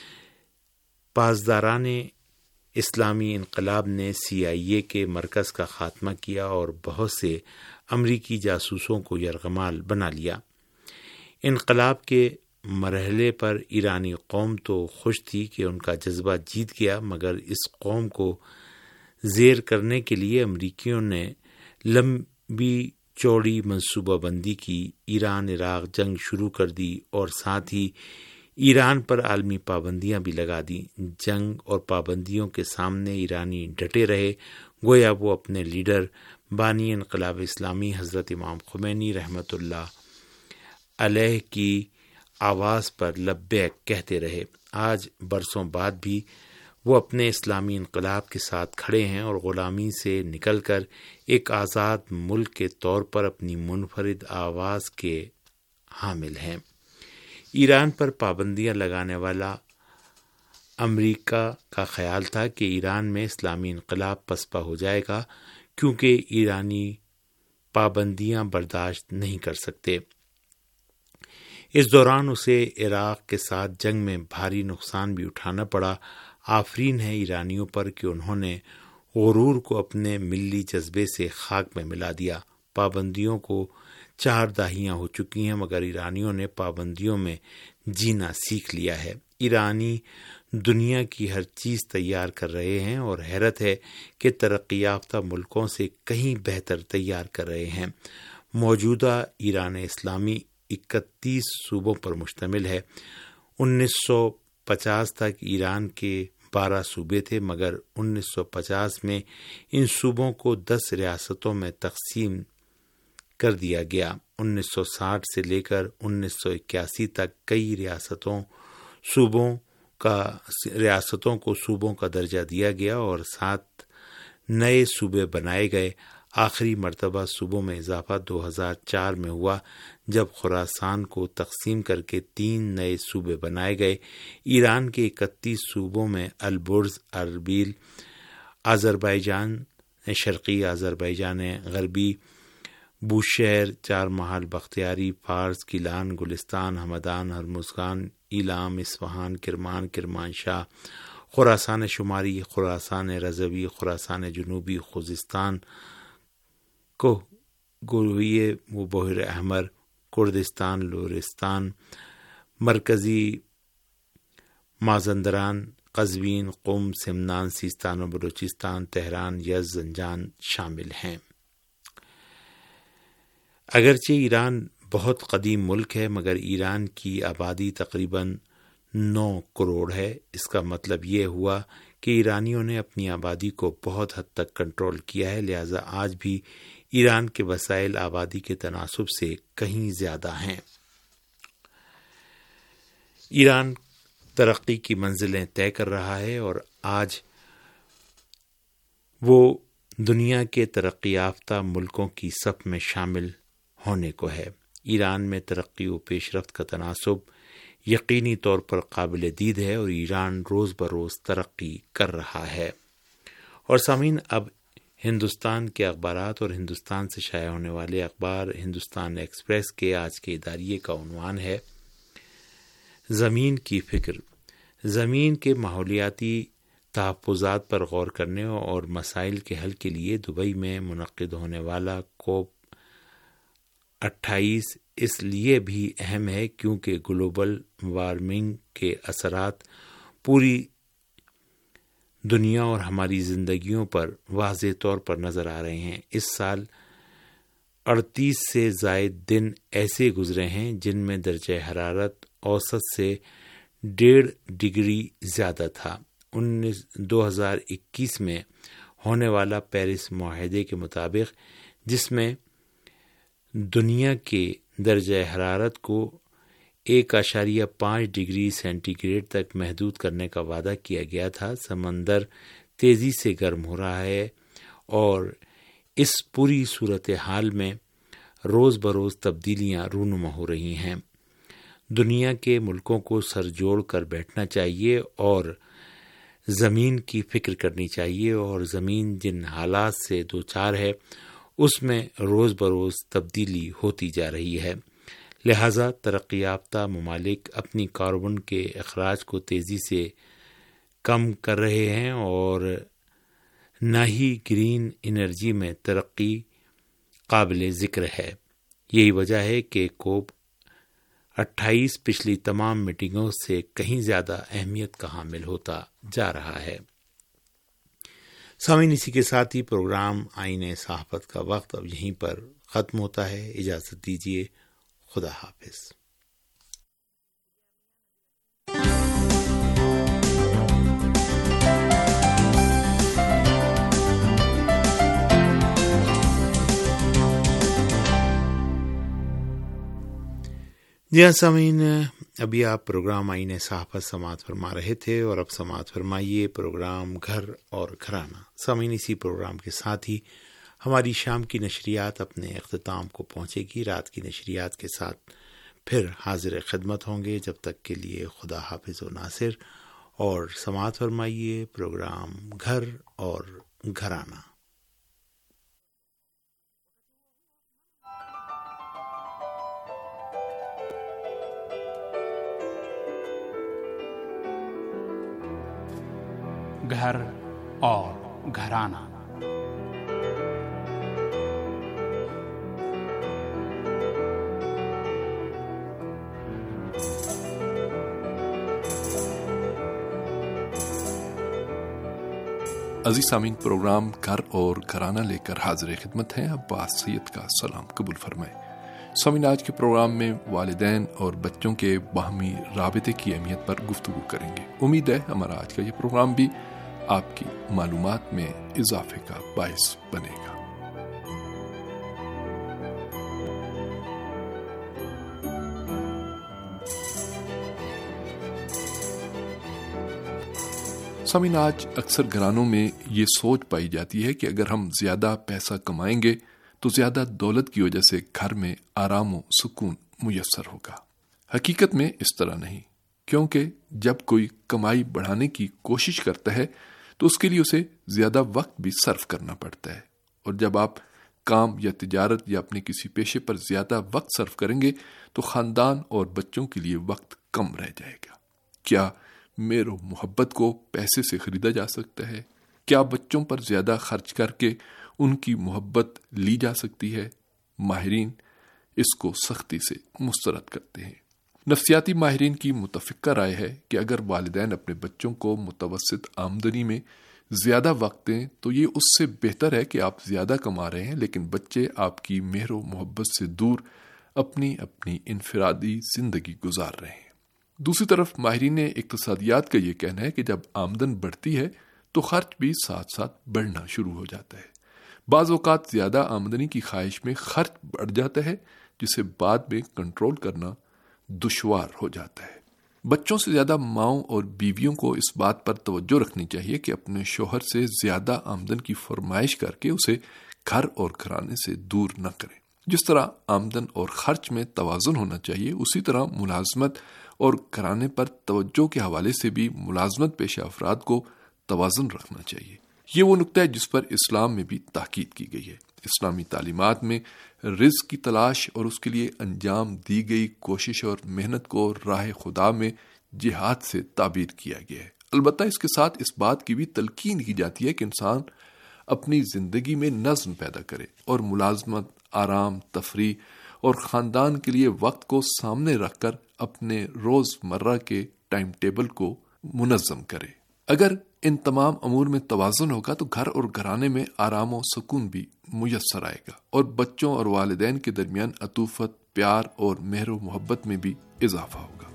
Speaker 3: پاسداران اسلامی انقلاب نے CIA کے مرکز کا خاتمہ کیا اور بہت سے امریکی جاسوسوں کو یرغمال بنا لیا۔ انقلاب کے مرحلے پر ایرانی قوم تو خوش تھی کہ ان کا جذبہ جیت گیا، مگر اس قوم کو زیر کرنے کے لیے امریکیوں نے لمبی چوڑی منصوبہ بندی کی۔ ایران عراق جنگ شروع کر دی اور ساتھ ہی ایران پر عالمی پابندیاں بھی لگا دیں۔ جنگ اور پابندیوں کے سامنے ایرانی ڈٹے رہے، گویا وہ اپنے لیڈر بانی انقلاب اسلامی حضرت امام خمینی رحمۃ اللہ علیہ کی آواز پر لبیک کہتے رہے۔ آج برسوں بعد بھی وہ اپنے اسلامی انقلاب کے ساتھ کھڑے ہیں اور غلامی سے نکل کر ایک آزاد ملک کے طور پر اپنی منفرد آواز کے حامل ہیں۔ ایران پر پابندیاں لگانے والا امریکہ کا خیال تھا کہ ایران میں اسلامی انقلاب پسپا ہو جائے گا، کیونکہ ایرانی پابندیاں برداشت نہیں کر سکتے۔ اس دوران اسے عراق کے ساتھ جنگ میں بھاری نقصان بھی اٹھانا پڑا۔ آفرین ہے ایرانیوں پر کہ انہوں نے غرور کو اپنے ملی جذبے سے خاک میں ملا دیا۔ پابندیوں کو 4 دہائیاں ہو چکی ہیں، مگر ایرانیوں نے پابندیوں میں جینا سیکھ لیا ہے۔ ایرانی دنیا کی ہر چیز تیار کر رہے ہیں اور حیرت ہے کہ ترقی یافتہ ملکوں سے کہیں بہتر تیار کر رہے ہیں۔ موجودہ ایران اسلامی 31 صوبوں پر مشتمل ہے۔ 1950 تک ایران کے 12 صوبے تھے، مگر 1950 میں ان صوبوں کو 10 ریاستوں میں تقسیم کر دیا گیا۔ 1960 سے لے کر 1981 تک کئی ریاستوں کو صوبوں کا درجہ دیا گیا اور 7 نئے صوبے بنائے گئے۔ آخری مرتبہ صوبوں میں اضافہ 2004 میں ہوا، جب خراسان کو تقسیم کر کے 3 نئے صوبے بنائے گئے۔ ایران کے 31 صوبوں میں البرز، اربیل، آذربائیجان شرقی، آذربائیجان غربی، بوشہر، چارمحل، بختیاری، فارس، گیلان، گلستان، ہمدان، ہرمزگان، ایلام، اصفہان، کرمان، کرمانشاہ، خراسان شماری، خراسان رضوی، خراسان جنوبی، خوزستان کو گویے و بحر احمر، کردستان، لورستان، مرکزی مازندران، قزوین، قم، سمنان، سیستان و بلوچستان، تہران، یزد، زنجان شامل ہیں۔ اگرچہ ایران بہت قدیم ملک ہے مگر ایران کی آبادی تقریباً 9 کروڑ ہے۔ اس کا مطلب یہ ہوا کہ ایرانیوں نے اپنی آبادی کو بہت حد تک کنٹرول کیا ہے، لہذا آج بھی ایران کے وسائل آبادی کے تناسب سے کہیں زیادہ ہیں۔ ایران ترقی کی منزلیں طے کر رہا ہے اور آج وہ دنیا کے ترقی یافتہ ملکوں کی صف میں شامل ہونے کو ہے۔ ایران میں ترقی و پیش رفت کا تناسب یقینی طور پر قابل دید ہے اور ایران روز بروز ترقی کر رہا ہے۔ اور سامعین، اب ہندوستان کے اخبارات اور ہندوستان سے شائع ہونے والے اخبار ہندوستان ایکسپریس کے آج کے اداریے کا عنوان ہے زمین کی فکر۔ زمین کے ماحولیاتی تحفظات پر غور کرنے اور مسائل کے حل کے لیے دبئی میں منعقد ہونے والا کوپ 28 اس لیے بھی اہم ہے کیونکہ گلوبل وارمنگ کے اثرات پوری دنیا اور ہماری زندگیوں پر واضح طور پر نظر آ رہے ہیں۔ اس سال 38 سے زائد دن ایسے گزرے ہیں جن میں درجہ حرارت اوسط سے 1.5 ڈگری زیادہ تھا۔ 2021 میں ہونے والا پیرس معاہدے کے مطابق، جس میں دنیا کے درجہ حرارت کو 1.5 ڈگری سینٹی گریڈ تک محدود کرنے کا وعدہ کیا گیا تھا، سمندر تیزی سے گرم ہو رہا ہے اور اس پوری صورتحال میں روز بروز تبدیلیاں رونما ہو رہی ہیں۔ دنیا کے ملکوں کو سر جوڑ کر بیٹھنا چاہیے اور زمین کی فکر کرنی چاہیے، اور زمین جن حالات سے دوچار ہے اس میں روز بروز تبدیلی ہوتی جا رہی ہے، لہذا ترقی یافتہ ممالک اپنی کاربن کے اخراج کو تیزی سے کم کر رہے ہیں اور نہ ہی گرین انرجی میں ترقی قابل ذکر ہے۔ یہی وجہ ہے کہ کوپ 28 پچھلی تمام میٹنگوں سے کہیں زیادہ اہمیت کا حامل ہوتا جا رہا ہے۔ سامعین، اسی کے ساتھ ہی پروگرام آئین صحافت کا وقت اب یہیں پر ختم ہوتا ہے۔ اجازت دیجیے، خدا حافظ۔ جی ہاں سامعین، ابھی آپ پروگرام آئین صحافت سماعت فرما رہے تھے اور اب سماعت فرمائیے پروگرام گھر اور گھرانہ۔ سامعین، اسی پروگرام کے ساتھ ہی ہماری شام کی نشریات اپنے اختتام کو پہنچے گی۔ رات کی نشریات کے ساتھ پھر حاضر خدمت ہوں گے، جب تک کے لیے خدا حافظ و ناصر، اور سماعت فرمائیے پروگرام گھر اور گھرانہ۔
Speaker 7: گھر اور گھرانہ۔
Speaker 10: عزیز سامعین، پروگرام گھر اور گھرانہ لے کر حاضر خدمت ہیں۔ عباس سید کا سلام قبول فرمائیں۔ سامعین، آج کے پروگرام میں والدین اور بچوں کے باہمی رابطے کی اہمیت پر گفتگو کریں گے۔ امید ہے ہمارا آج کا یہ پروگرام بھی آپ کی معلومات میں اضافے کا باعث بنے گا۔ سامعین، آج اکثر گھرانوں میں یہ سوچ پائی جاتی ہے کہ اگر ہم زیادہ پیسہ کمائیں گے تو زیادہ دولت کی وجہ سے گھر میں آرام و سکون میسر ہوگا۔ حقیقت میں اس طرح نہیں، کیونکہ جب کوئی کمائی بڑھانے کی کوشش کرتا ہے تو اس کے لیے اسے زیادہ وقت بھی صرف کرنا پڑتا ہے، اور جب آپ کام یا تجارت یا اپنے کسی پیشے پر زیادہ وقت صرف کریں گے تو خاندان اور بچوں کے لیے وقت کم رہ جائے گا۔ کیا مہر و محبت کو پیسے سے خریدا جا سکتا ہے؟ کیا بچوں پر زیادہ خرچ کر کے ان کی محبت لی جا سکتی ہے؟ ماہرین اس کو سختی سے مسترد کرتے ہیں۔ نفسیاتی ماہرین کی متفقہ رائے ہے کہ اگر والدین اپنے بچوں کو متوسط آمدنی میں زیادہ وقت دیں تو یہ اس سے بہتر ہے کہ آپ زیادہ کما رہے ہیں لیکن بچے آپ کی مہر و محبت سے دور اپنی انفرادی زندگی گزار رہے ہیں۔ دوسری طرف ماہرین اقتصادیات کا یہ کہنا ہے کہ جب آمدن بڑھتی ہے تو خرچ بھی ساتھ ساتھ بڑھنا شروع ہو جاتا ہے۔ بعض اوقات زیادہ آمدنی کی خواہش میں خرچ بڑھ جاتا ہے جسے بعد میں کنٹرول کرنا دشوار ہو جاتا ہے۔ بچوں سے زیادہ ماؤں اور بیویوں کو اس بات پر توجہ رکھنی چاہیے کہ اپنے شوہر سے زیادہ آمدن کی فرمائش کر کے اسے گھر اور گھرانے سے دور نہ کریں۔ جس طرح آمدن اور خرچ میں توازن ہونا چاہیے، اسی طرح ملازمت اور گھرانے پر توجہ کے حوالے سے بھی ملازمت پیشہ افراد کو توازن رکھنا چاہیے۔ یہ وہ نقطہ ہے جس پر اسلام میں بھی تاکید کی گئی ہے۔ اسلامی تعلیمات میں رزق کی تلاش اور اس کے لیے انجام دی گئی کوشش اور محنت کو راہ خدا میں جہاد سے تعبیر کیا گیا ہے۔ البتہ اس کے ساتھ اس بات کی بھی تلقین کی جاتی ہے کہ انسان اپنی زندگی میں نظم پیدا کرے اور ملازمت، آرام، تفریح اور خاندان کے لیے وقت کو سامنے رکھ کر اپنے روز مرہ کے ٹائم ٹیبل کو منظم کرے۔ اگر ان تمام امور میں توازن ہوگا تو گھر اور گھرانے میں آرام و سکون بھی میسر آئے گا اور بچوں اور والدین کے درمیان عطوفت، پیار اور مہر و محبت میں بھی اضافہ ہوگا۔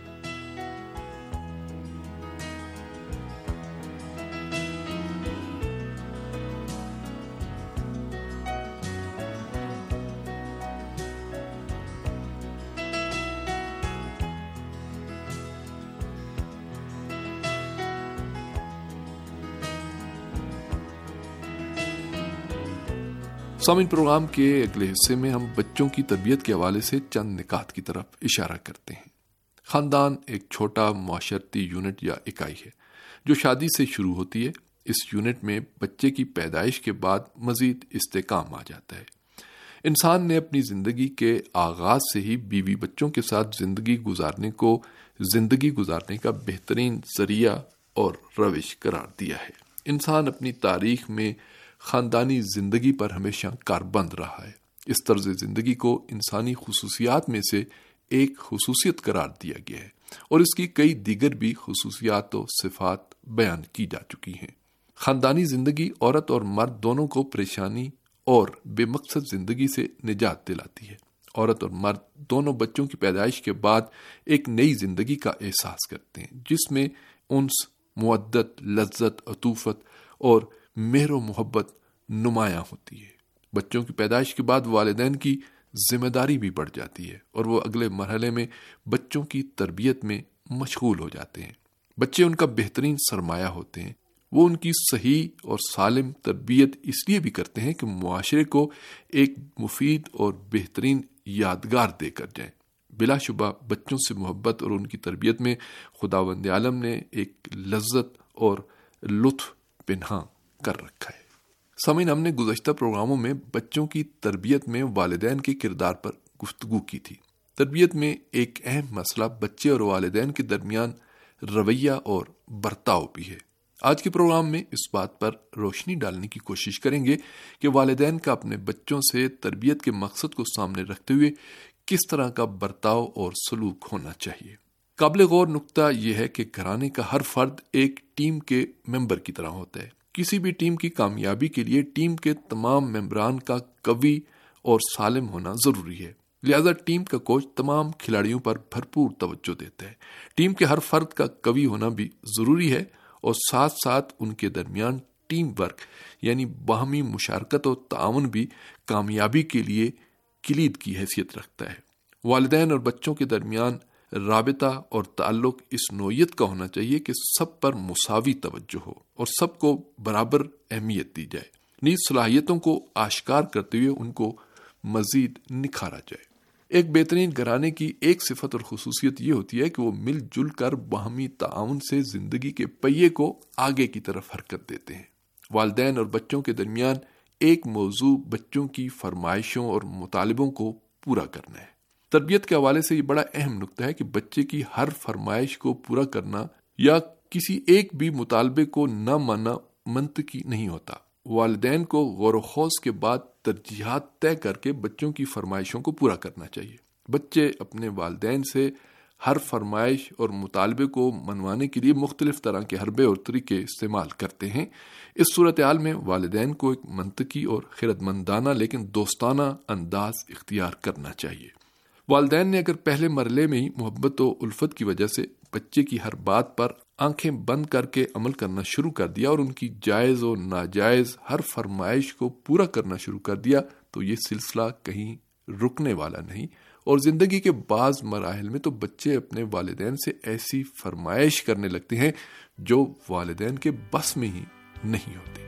Speaker 10: سامعین، پروگرام کے اگلے حصے میں ہم بچوں کی تربیت کے حوالے سے چند نکات کی طرف اشارہ کرتے ہیں۔ خاندان ایک چھوٹا معاشرتی یونٹ یا اکائی ہے جو شادی سے شروع ہوتی ہے۔ اس یونٹ میں بچے کی پیدائش کے بعد مزید استحکام آ جاتا ہے۔ انسان نے اپنی زندگی کے آغاز سے ہی بیوی بچوں کے ساتھ زندگی گزارنے کا بہترین ذریعہ اور روش قرار دیا ہے۔ انسان اپنی تاریخ میں خاندانی زندگی پر ہمیشہ کاربند رہا ہے۔ اس طرز زندگی کو انسانی خصوصیات میں سے ایک خصوصیت قرار دیا گیا ہے اور اس کی کئی دیگر بھی خصوصیات و صفات بیان کی جا چکی ہیں۔ خاندانی زندگی عورت اور مرد دونوں کو پریشانی اور بے مقصد زندگی سے نجات دلاتی ہے۔ عورت اور مرد دونوں بچوں کی پیدائش کے بعد ایک نئی زندگی کا احساس کرتے ہیں جس میں انس، مودت، لذت، عطوفت اور مہر و محبت نمایاں ہوتی ہے۔ بچوں کی پیدائش کے بعد والدین کی ذمہ داری بھی بڑھ جاتی ہے اور وہ اگلے مرحلے میں بچوں کی تربیت میں مشغول ہو جاتے ہیں۔ بچے ان کا بہترین سرمایہ ہوتے ہیں۔ وہ ان کی صحیح اور سالم تربیت اس لیے بھی کرتے ہیں کہ معاشرے کو ایک مفید اور بہترین یادگار دے کر جائیں۔ بلا شبہ بچوں سے محبت اور ان کی تربیت میں خداوند عالم نے ایک لذت اور لطف پنہاں کر رکھا ہے۔ سامعین، ہم نے گزشتہ پروگراموں میں بچوں کی تربیت میں والدین کے کردار پر گفتگو کی تھی۔ تربیت میں ایک اہم مسئلہ بچے اور والدین کے درمیان رویہ اور برتاؤ بھی ہے۔ آج کے پروگرام میں اس بات پر روشنی ڈالنے کی کوشش کریں گے کہ والدین کا اپنے بچوں سے تربیت کے مقصد کو سامنے رکھتے ہوئے کس طرح کا برتاؤ اور سلوک ہونا چاہیے۔ قابل غور نقطہ یہ ہے کہ گھرانے کا ہر فرد ایک ٹیم کے ممبر کی طرح ہوتا ہے۔ کسی بھی ٹیم کی کامیابی کے لیے ٹیم کے تمام ممبران کا قوی اور سالم ہونا ضروری ہے۔ لہذا ٹیم کا کوچ تمام کھلاڑیوں پر بھرپور توجہ دیتا ہے۔ ٹیم کے ہر فرد کا قوی ہونا بھی ضروری ہے اور ساتھ ساتھ ان کے درمیان ٹیم ورک یعنی باہمی مشارکت اور تعاون بھی کامیابی کے لیے کلید کی حیثیت رکھتا ہے۔ والدین اور بچوں کے درمیان رابطہ اور تعلق اس نوعیت کا ہونا چاہیے کہ سب پر مساوی توجہ ہو اور سب کو برابر اہمیت دی جائے۔ نیز صلاحیتوں کو آشکار کرتے ہوئے ان کو مزید نکھارا جائے۔ ایک بہترین گھرانے کی ایک صفت اور خصوصیت یہ ہوتی ہے کہ وہ مل جل کر باہمی تعاون سے زندگی کے پہیے کو آگے کی طرف حرکت دیتے ہیں۔ والدین اور بچوں کے درمیان ایک موضوع بچوں کی فرمائشوں اور مطالبوں کو پورا کرنا ہے۔ تربیت کے حوالے سے یہ بڑا اہم نقطہ ہے کہ بچے کی ہر فرمائش کو پورا کرنا یا کسی ایک بھی مطالبے کو نہ ماننا منطقی نہیں ہوتا۔ والدین کو غور و خوض کے بعد ترجیحات طے کر کے بچوں کی فرمائشوں کو پورا کرنا چاہیے۔ بچے اپنے والدین سے ہر فرمائش اور مطالبے کو منوانے کے لیے مختلف طرح کے حربے اور طریقے استعمال کرتے ہیں۔ اس صورتحال میں والدین کو ایک منطقی اور خردمندانہ لیکن دوستانہ انداز اختیار کرنا چاہیے۔ والدین نے اگر پہلے مرحلے میں ہی محبت و الفت کی وجہ سے بچے کی ہر بات پر آنکھیں بند کر کے عمل کرنا شروع کر دیا اور ان کی جائز و ناجائز ہر فرمائش کو پورا کرنا شروع کر دیا تو یہ سلسلہ کہیں رکنے والا نہیں، اور زندگی کے بعض مراحل میں تو بچے اپنے والدین سے ایسی فرمائش کرنے لگتے ہیں جو والدین کے بس میں ہی نہیں ہوتے۔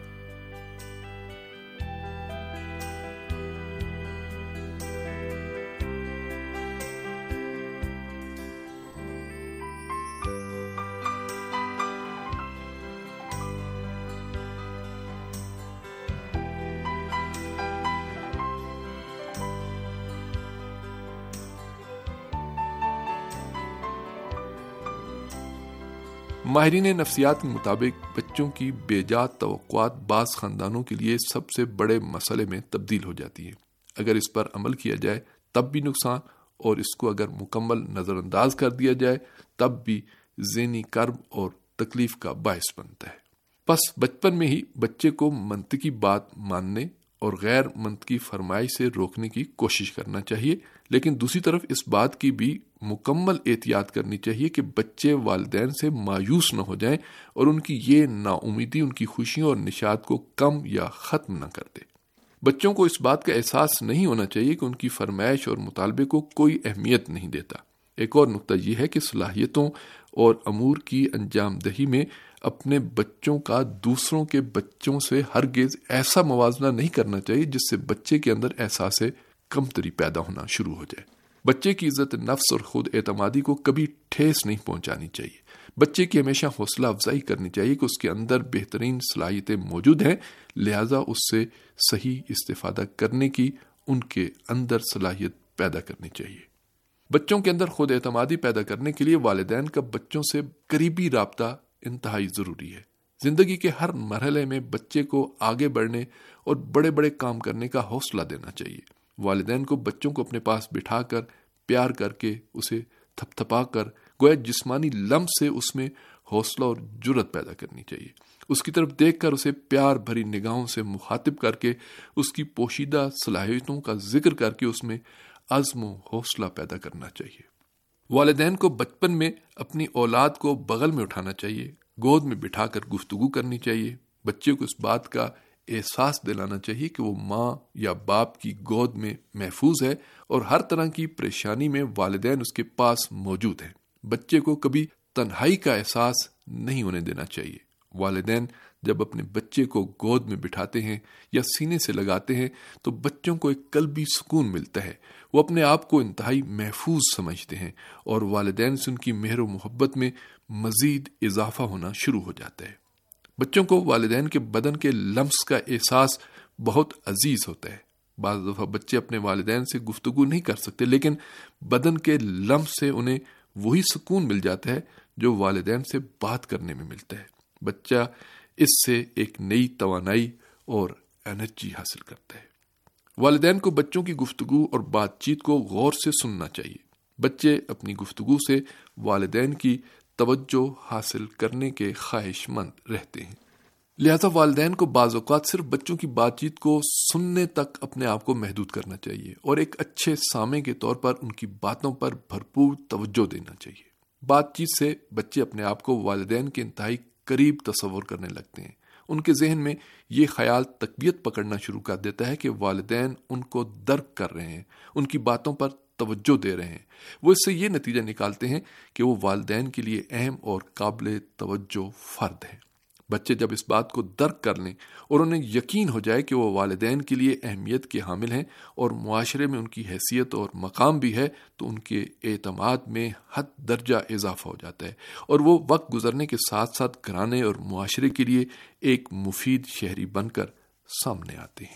Speaker 10: ماہرین نفسیات کے مطابق بچوں کی بے جا توقعات بعض خاندانوں کے لیے سب سے بڑے مسئلے میں تبدیل ہو جاتی ہیں۔ اگر اس پر عمل کیا جائے تب بھی نقصان، اور اس کو اگر مکمل نظر انداز کر دیا جائے تب بھی ذہنی کرب اور تکلیف کا باعث بنتا ہے۔ بس بچپن میں ہی بچے کو منطقی بات ماننے اور غیر منطقی فرمائش سے روکنے کی کوشش کرنا چاہیے، لیکن دوسری طرف اس بات کی بھی مکمل احتیاط کرنی چاہیے کہ بچے والدین سے مایوس نہ ہو جائیں اور ان کی یہ نا امیدی ان کی خوشیوں اور نشاط کو کم یا ختم نہ کر دے۔ بچوں کو اس بات کا احساس نہیں ہونا چاہیے کہ ان کی فرمائش اور مطالبے کو کوئی اہمیت نہیں دیتا۔ ایک اور نقطہ یہ ہے کہ صلاحیتوں اور امور کی انجام دہی میں اپنے بچوں کا دوسروں کے بچوں سے ہرگز ایسا موازنہ نہیں کرنا چاہیے جس سے بچے کے اندر احساس کمتری پیدا ہونا شروع ہو جائے۔ بچے کی عزت نفس اور خود اعتمادی کو کبھی ٹھیس نہیں پہنچانی چاہیے۔ بچے کی ہمیشہ حوصلہ افزائی کرنی چاہیے کہ اس کے اندر بہترین صلاحیتیں موجود ہیں، لہذا اس سے صحیح استفادہ کرنے کی ان کے اندر صلاحیت پیدا کرنی چاہیے۔ بچوں کے اندر خود اعتمادی پیدا کرنے کے لیے والدین کا بچوں سے قریبی رابطہ انتہائی ضروری ہے۔ زندگی کے ہر مرحلے میں بچے کو آگے بڑھنے اور بڑے بڑے کام کرنے کا حوصلہ دینا چاہیے۔ والدین کو بچوں کو اپنے پاس بٹھا کر پیار کر کے اسے تھپ تھپا کر گویا جسمانی لمس سے اس میں حوصلہ اور جرأت پیدا کرنی چاہیے۔ اس کی طرف دیکھ کر اسے پیار بھری نگاہوں سے مخاطب کر کے اس کی پوشیدہ صلاحیتوں کا ذکر کر کے اس میں عزم و حوصلہ پیدا کرنا چاہیے۔ والدین کو بچپن میں اپنی اولاد کو بغل میں اٹھانا چاہیے، گود میں بٹھا کر گفتگو کرنی چاہیے۔ بچے کو اس بات کا احساس دلانا چاہیے کہ وہ ماں یا باپ کی گود میں محفوظ ہے اور ہر طرح کی پریشانی میں والدین اس کے پاس موجود ہیں۔ بچے کو کبھی تنہائی کا احساس نہیں ہونے دینا چاہیے۔ والدین جب اپنے بچے کو گود میں بٹھاتے ہیں یا سینے سے لگاتے ہیں تو بچوں کو ایک قلبی سکون ملتا ہے، وہ اپنے آپ کو انتہائی محفوظ سمجھتے ہیں اور والدین سے ان کی مہر و محبت میں مزید اضافہ ہونا شروع ہو جاتا ہے۔ بچوں کو والدین کے بدن کے لمس کا احساس بہت عزیز ہوتا ہے۔ بعض دفعہ بچے اپنے والدین سے گفتگو نہیں کر سکتے، لیکن بدن کے لمس سے انہیں وہی سکون مل جاتا ہے جو والدین سے بات کرنے میں ملتا ہے۔ بچہ اس سے ایک نئی توانائی اور انرجی حاصل کرتا ہے۔ والدین کو بچوں کی گفتگو اور بات چیت کو غور سے سننا چاہیے۔ بچے اپنی گفتگو سے والدین کی توجہ حاصل کرنے کے خواہش مند رہتے ہیں، لہذا والدین کو بعض اوقات صرف بچوں کی بات چیت کو سننے تک اپنے آپ کو محدود کرنا چاہیے اور ایک اچھے سامع کے طور پر ان کی باتوں پر بھرپور توجہ دینا چاہیے۔ بات چیت سے بچے اپنے آپ کو والدین کے انتہائی قریب تصور کرنے لگتے ہیں۔ ان کے ذہن میں یہ خیال تقویت پکڑنا شروع کر دیتا ہے کہ والدین ان کو درک کر رہے ہیں، ان کی باتوں پر توجہ دے رہے ہیں۔ وہ اس سے یہ نتیجہ نکالتے ہیں کہ وہ والدین کے لیے اہم اور قابل توجہ فرد ہیں۔ بچے جب اس بات کو درک کر لیں اور انہیں یقین ہو جائے کہ وہ والدین کے لیے اہمیت کے حامل ہیں اور معاشرے میں ان کی حیثیت اور مقام بھی ہے، تو ان کے اعتماد میں حد درجہ اضافہ ہو جاتا ہے اور وہ وقت گزرنے کے ساتھ ساتھ گھرانے اور معاشرے کے لیے ایک مفید شہری بن کر سامنے آتے ہیں۔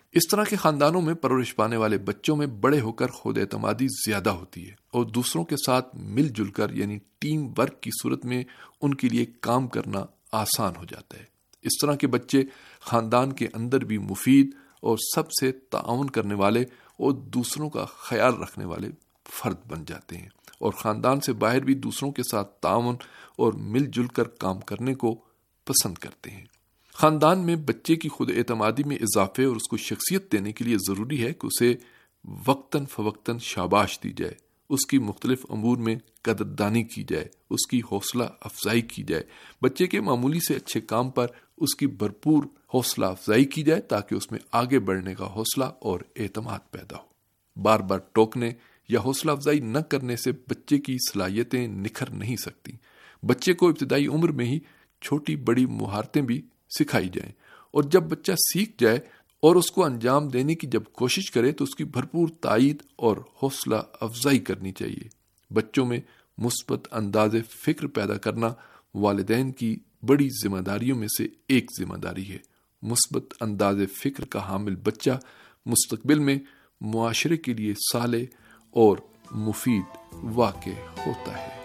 Speaker 10: اس طرح کے خاندانوں میں پرورش پانے والے بچوں میں بڑے ہو کر خود اعتمادی زیادہ ہوتی ہے اور دوسروں کے ساتھ مل جل کر یعنی ٹیم ورک کی صورت میں ان کے لیے کام کرنا آسان ہو جاتا ہے۔ اس طرح کے بچے خاندان کے اندر بھی مفید اور سب سے تعاون کرنے والے اور دوسروں کا خیال رکھنے والے فرد بن جاتے ہیں، اور خاندان سے باہر بھی دوسروں کے ساتھ تعاون اور مل جل کر کام کرنے کو پسند کرتے ہیں۔ خاندان میں بچے کی خود اعتمادی میں اضافے اور اس کو شخصیت دینے کے لیے ضروری ہے کہ اسے وقتاً فوقتاً شاباش دی جائے، اس کی مختلف امور میں قدردانی کی جائے، اس کی حوصلہ افزائی کی جائے، بچے کے معمولی سے اچھے کام پر اس کی بھرپور حوصلہ افزائی کی جائے تاکہ اس میں آگے بڑھنے کا حوصلہ اور اعتماد پیدا ہو۔ بار بار ٹوکنے یا حوصلہ افزائی نہ کرنے سے بچے کی صلاحیتیں نکھر نہیں سکتی۔ بچے کو ابتدائی عمر میں ہی چھوٹی بڑی مہارتیں بھی سکھائی جائیں، اور جب بچہ سیکھ جائے اور اس کو انجام دینے کی جب کوشش کرے تو اس کی بھرپور تائید اور حوصلہ افزائی کرنی چاہیے۔ بچوں میں مثبت انداز فکر پیدا کرنا والدین کی بڑی ذمہ داریوں میں سے ایک ذمہ داری ہے۔ مثبت انداز فکر کا حامل بچہ مستقبل میں معاشرے کے لیے صالح اور مفید واقع ہوتا ہے۔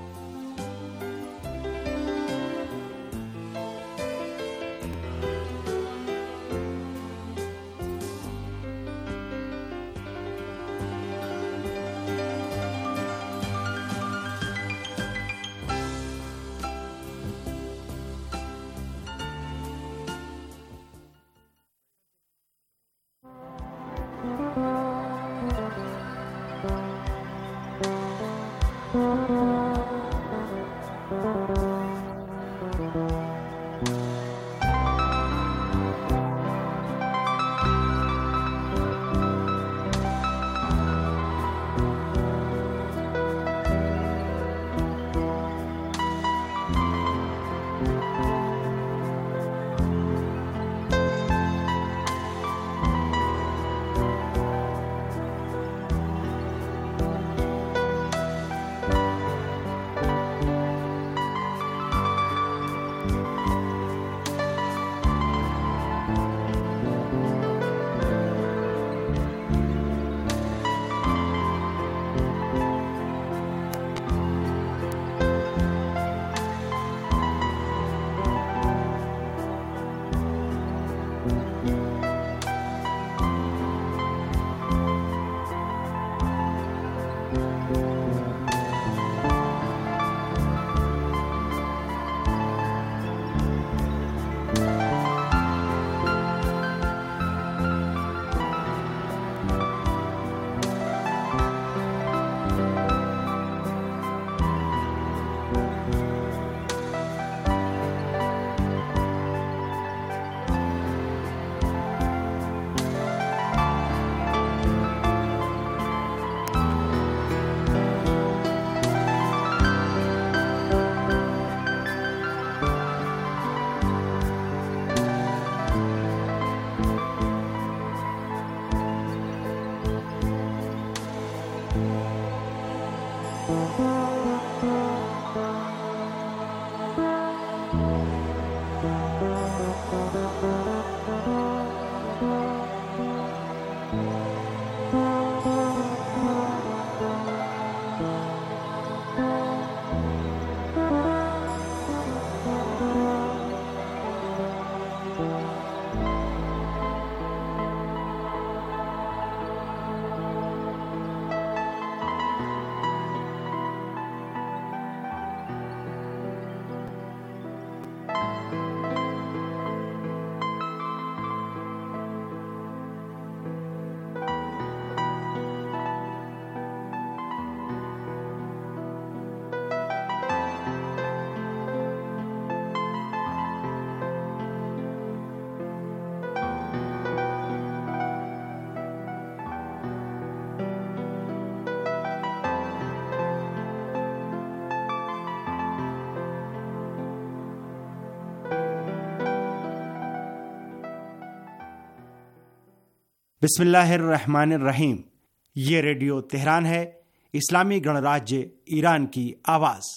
Speaker 11: بسم اللہ الرحمن الرحیم۔ یہ ریڈیو تہران ہے، اسلامی گणراجیہ ایران کی آواز۔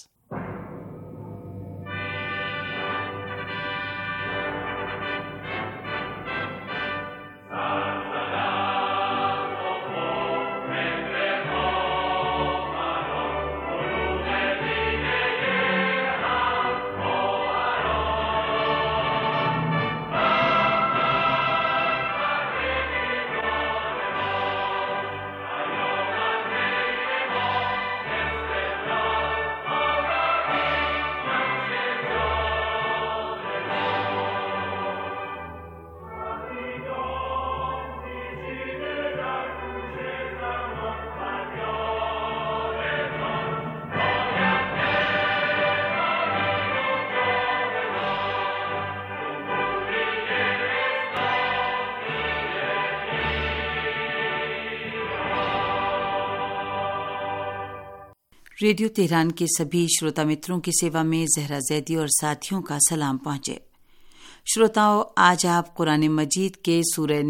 Speaker 12: रेडियो तेहरान के सभी श्रोता मित्रों की सेवा में जहरा जैदी और साथियों का सलाम पहुंचे। श्रोताओं, आज आप कुरान मजीद के सूरह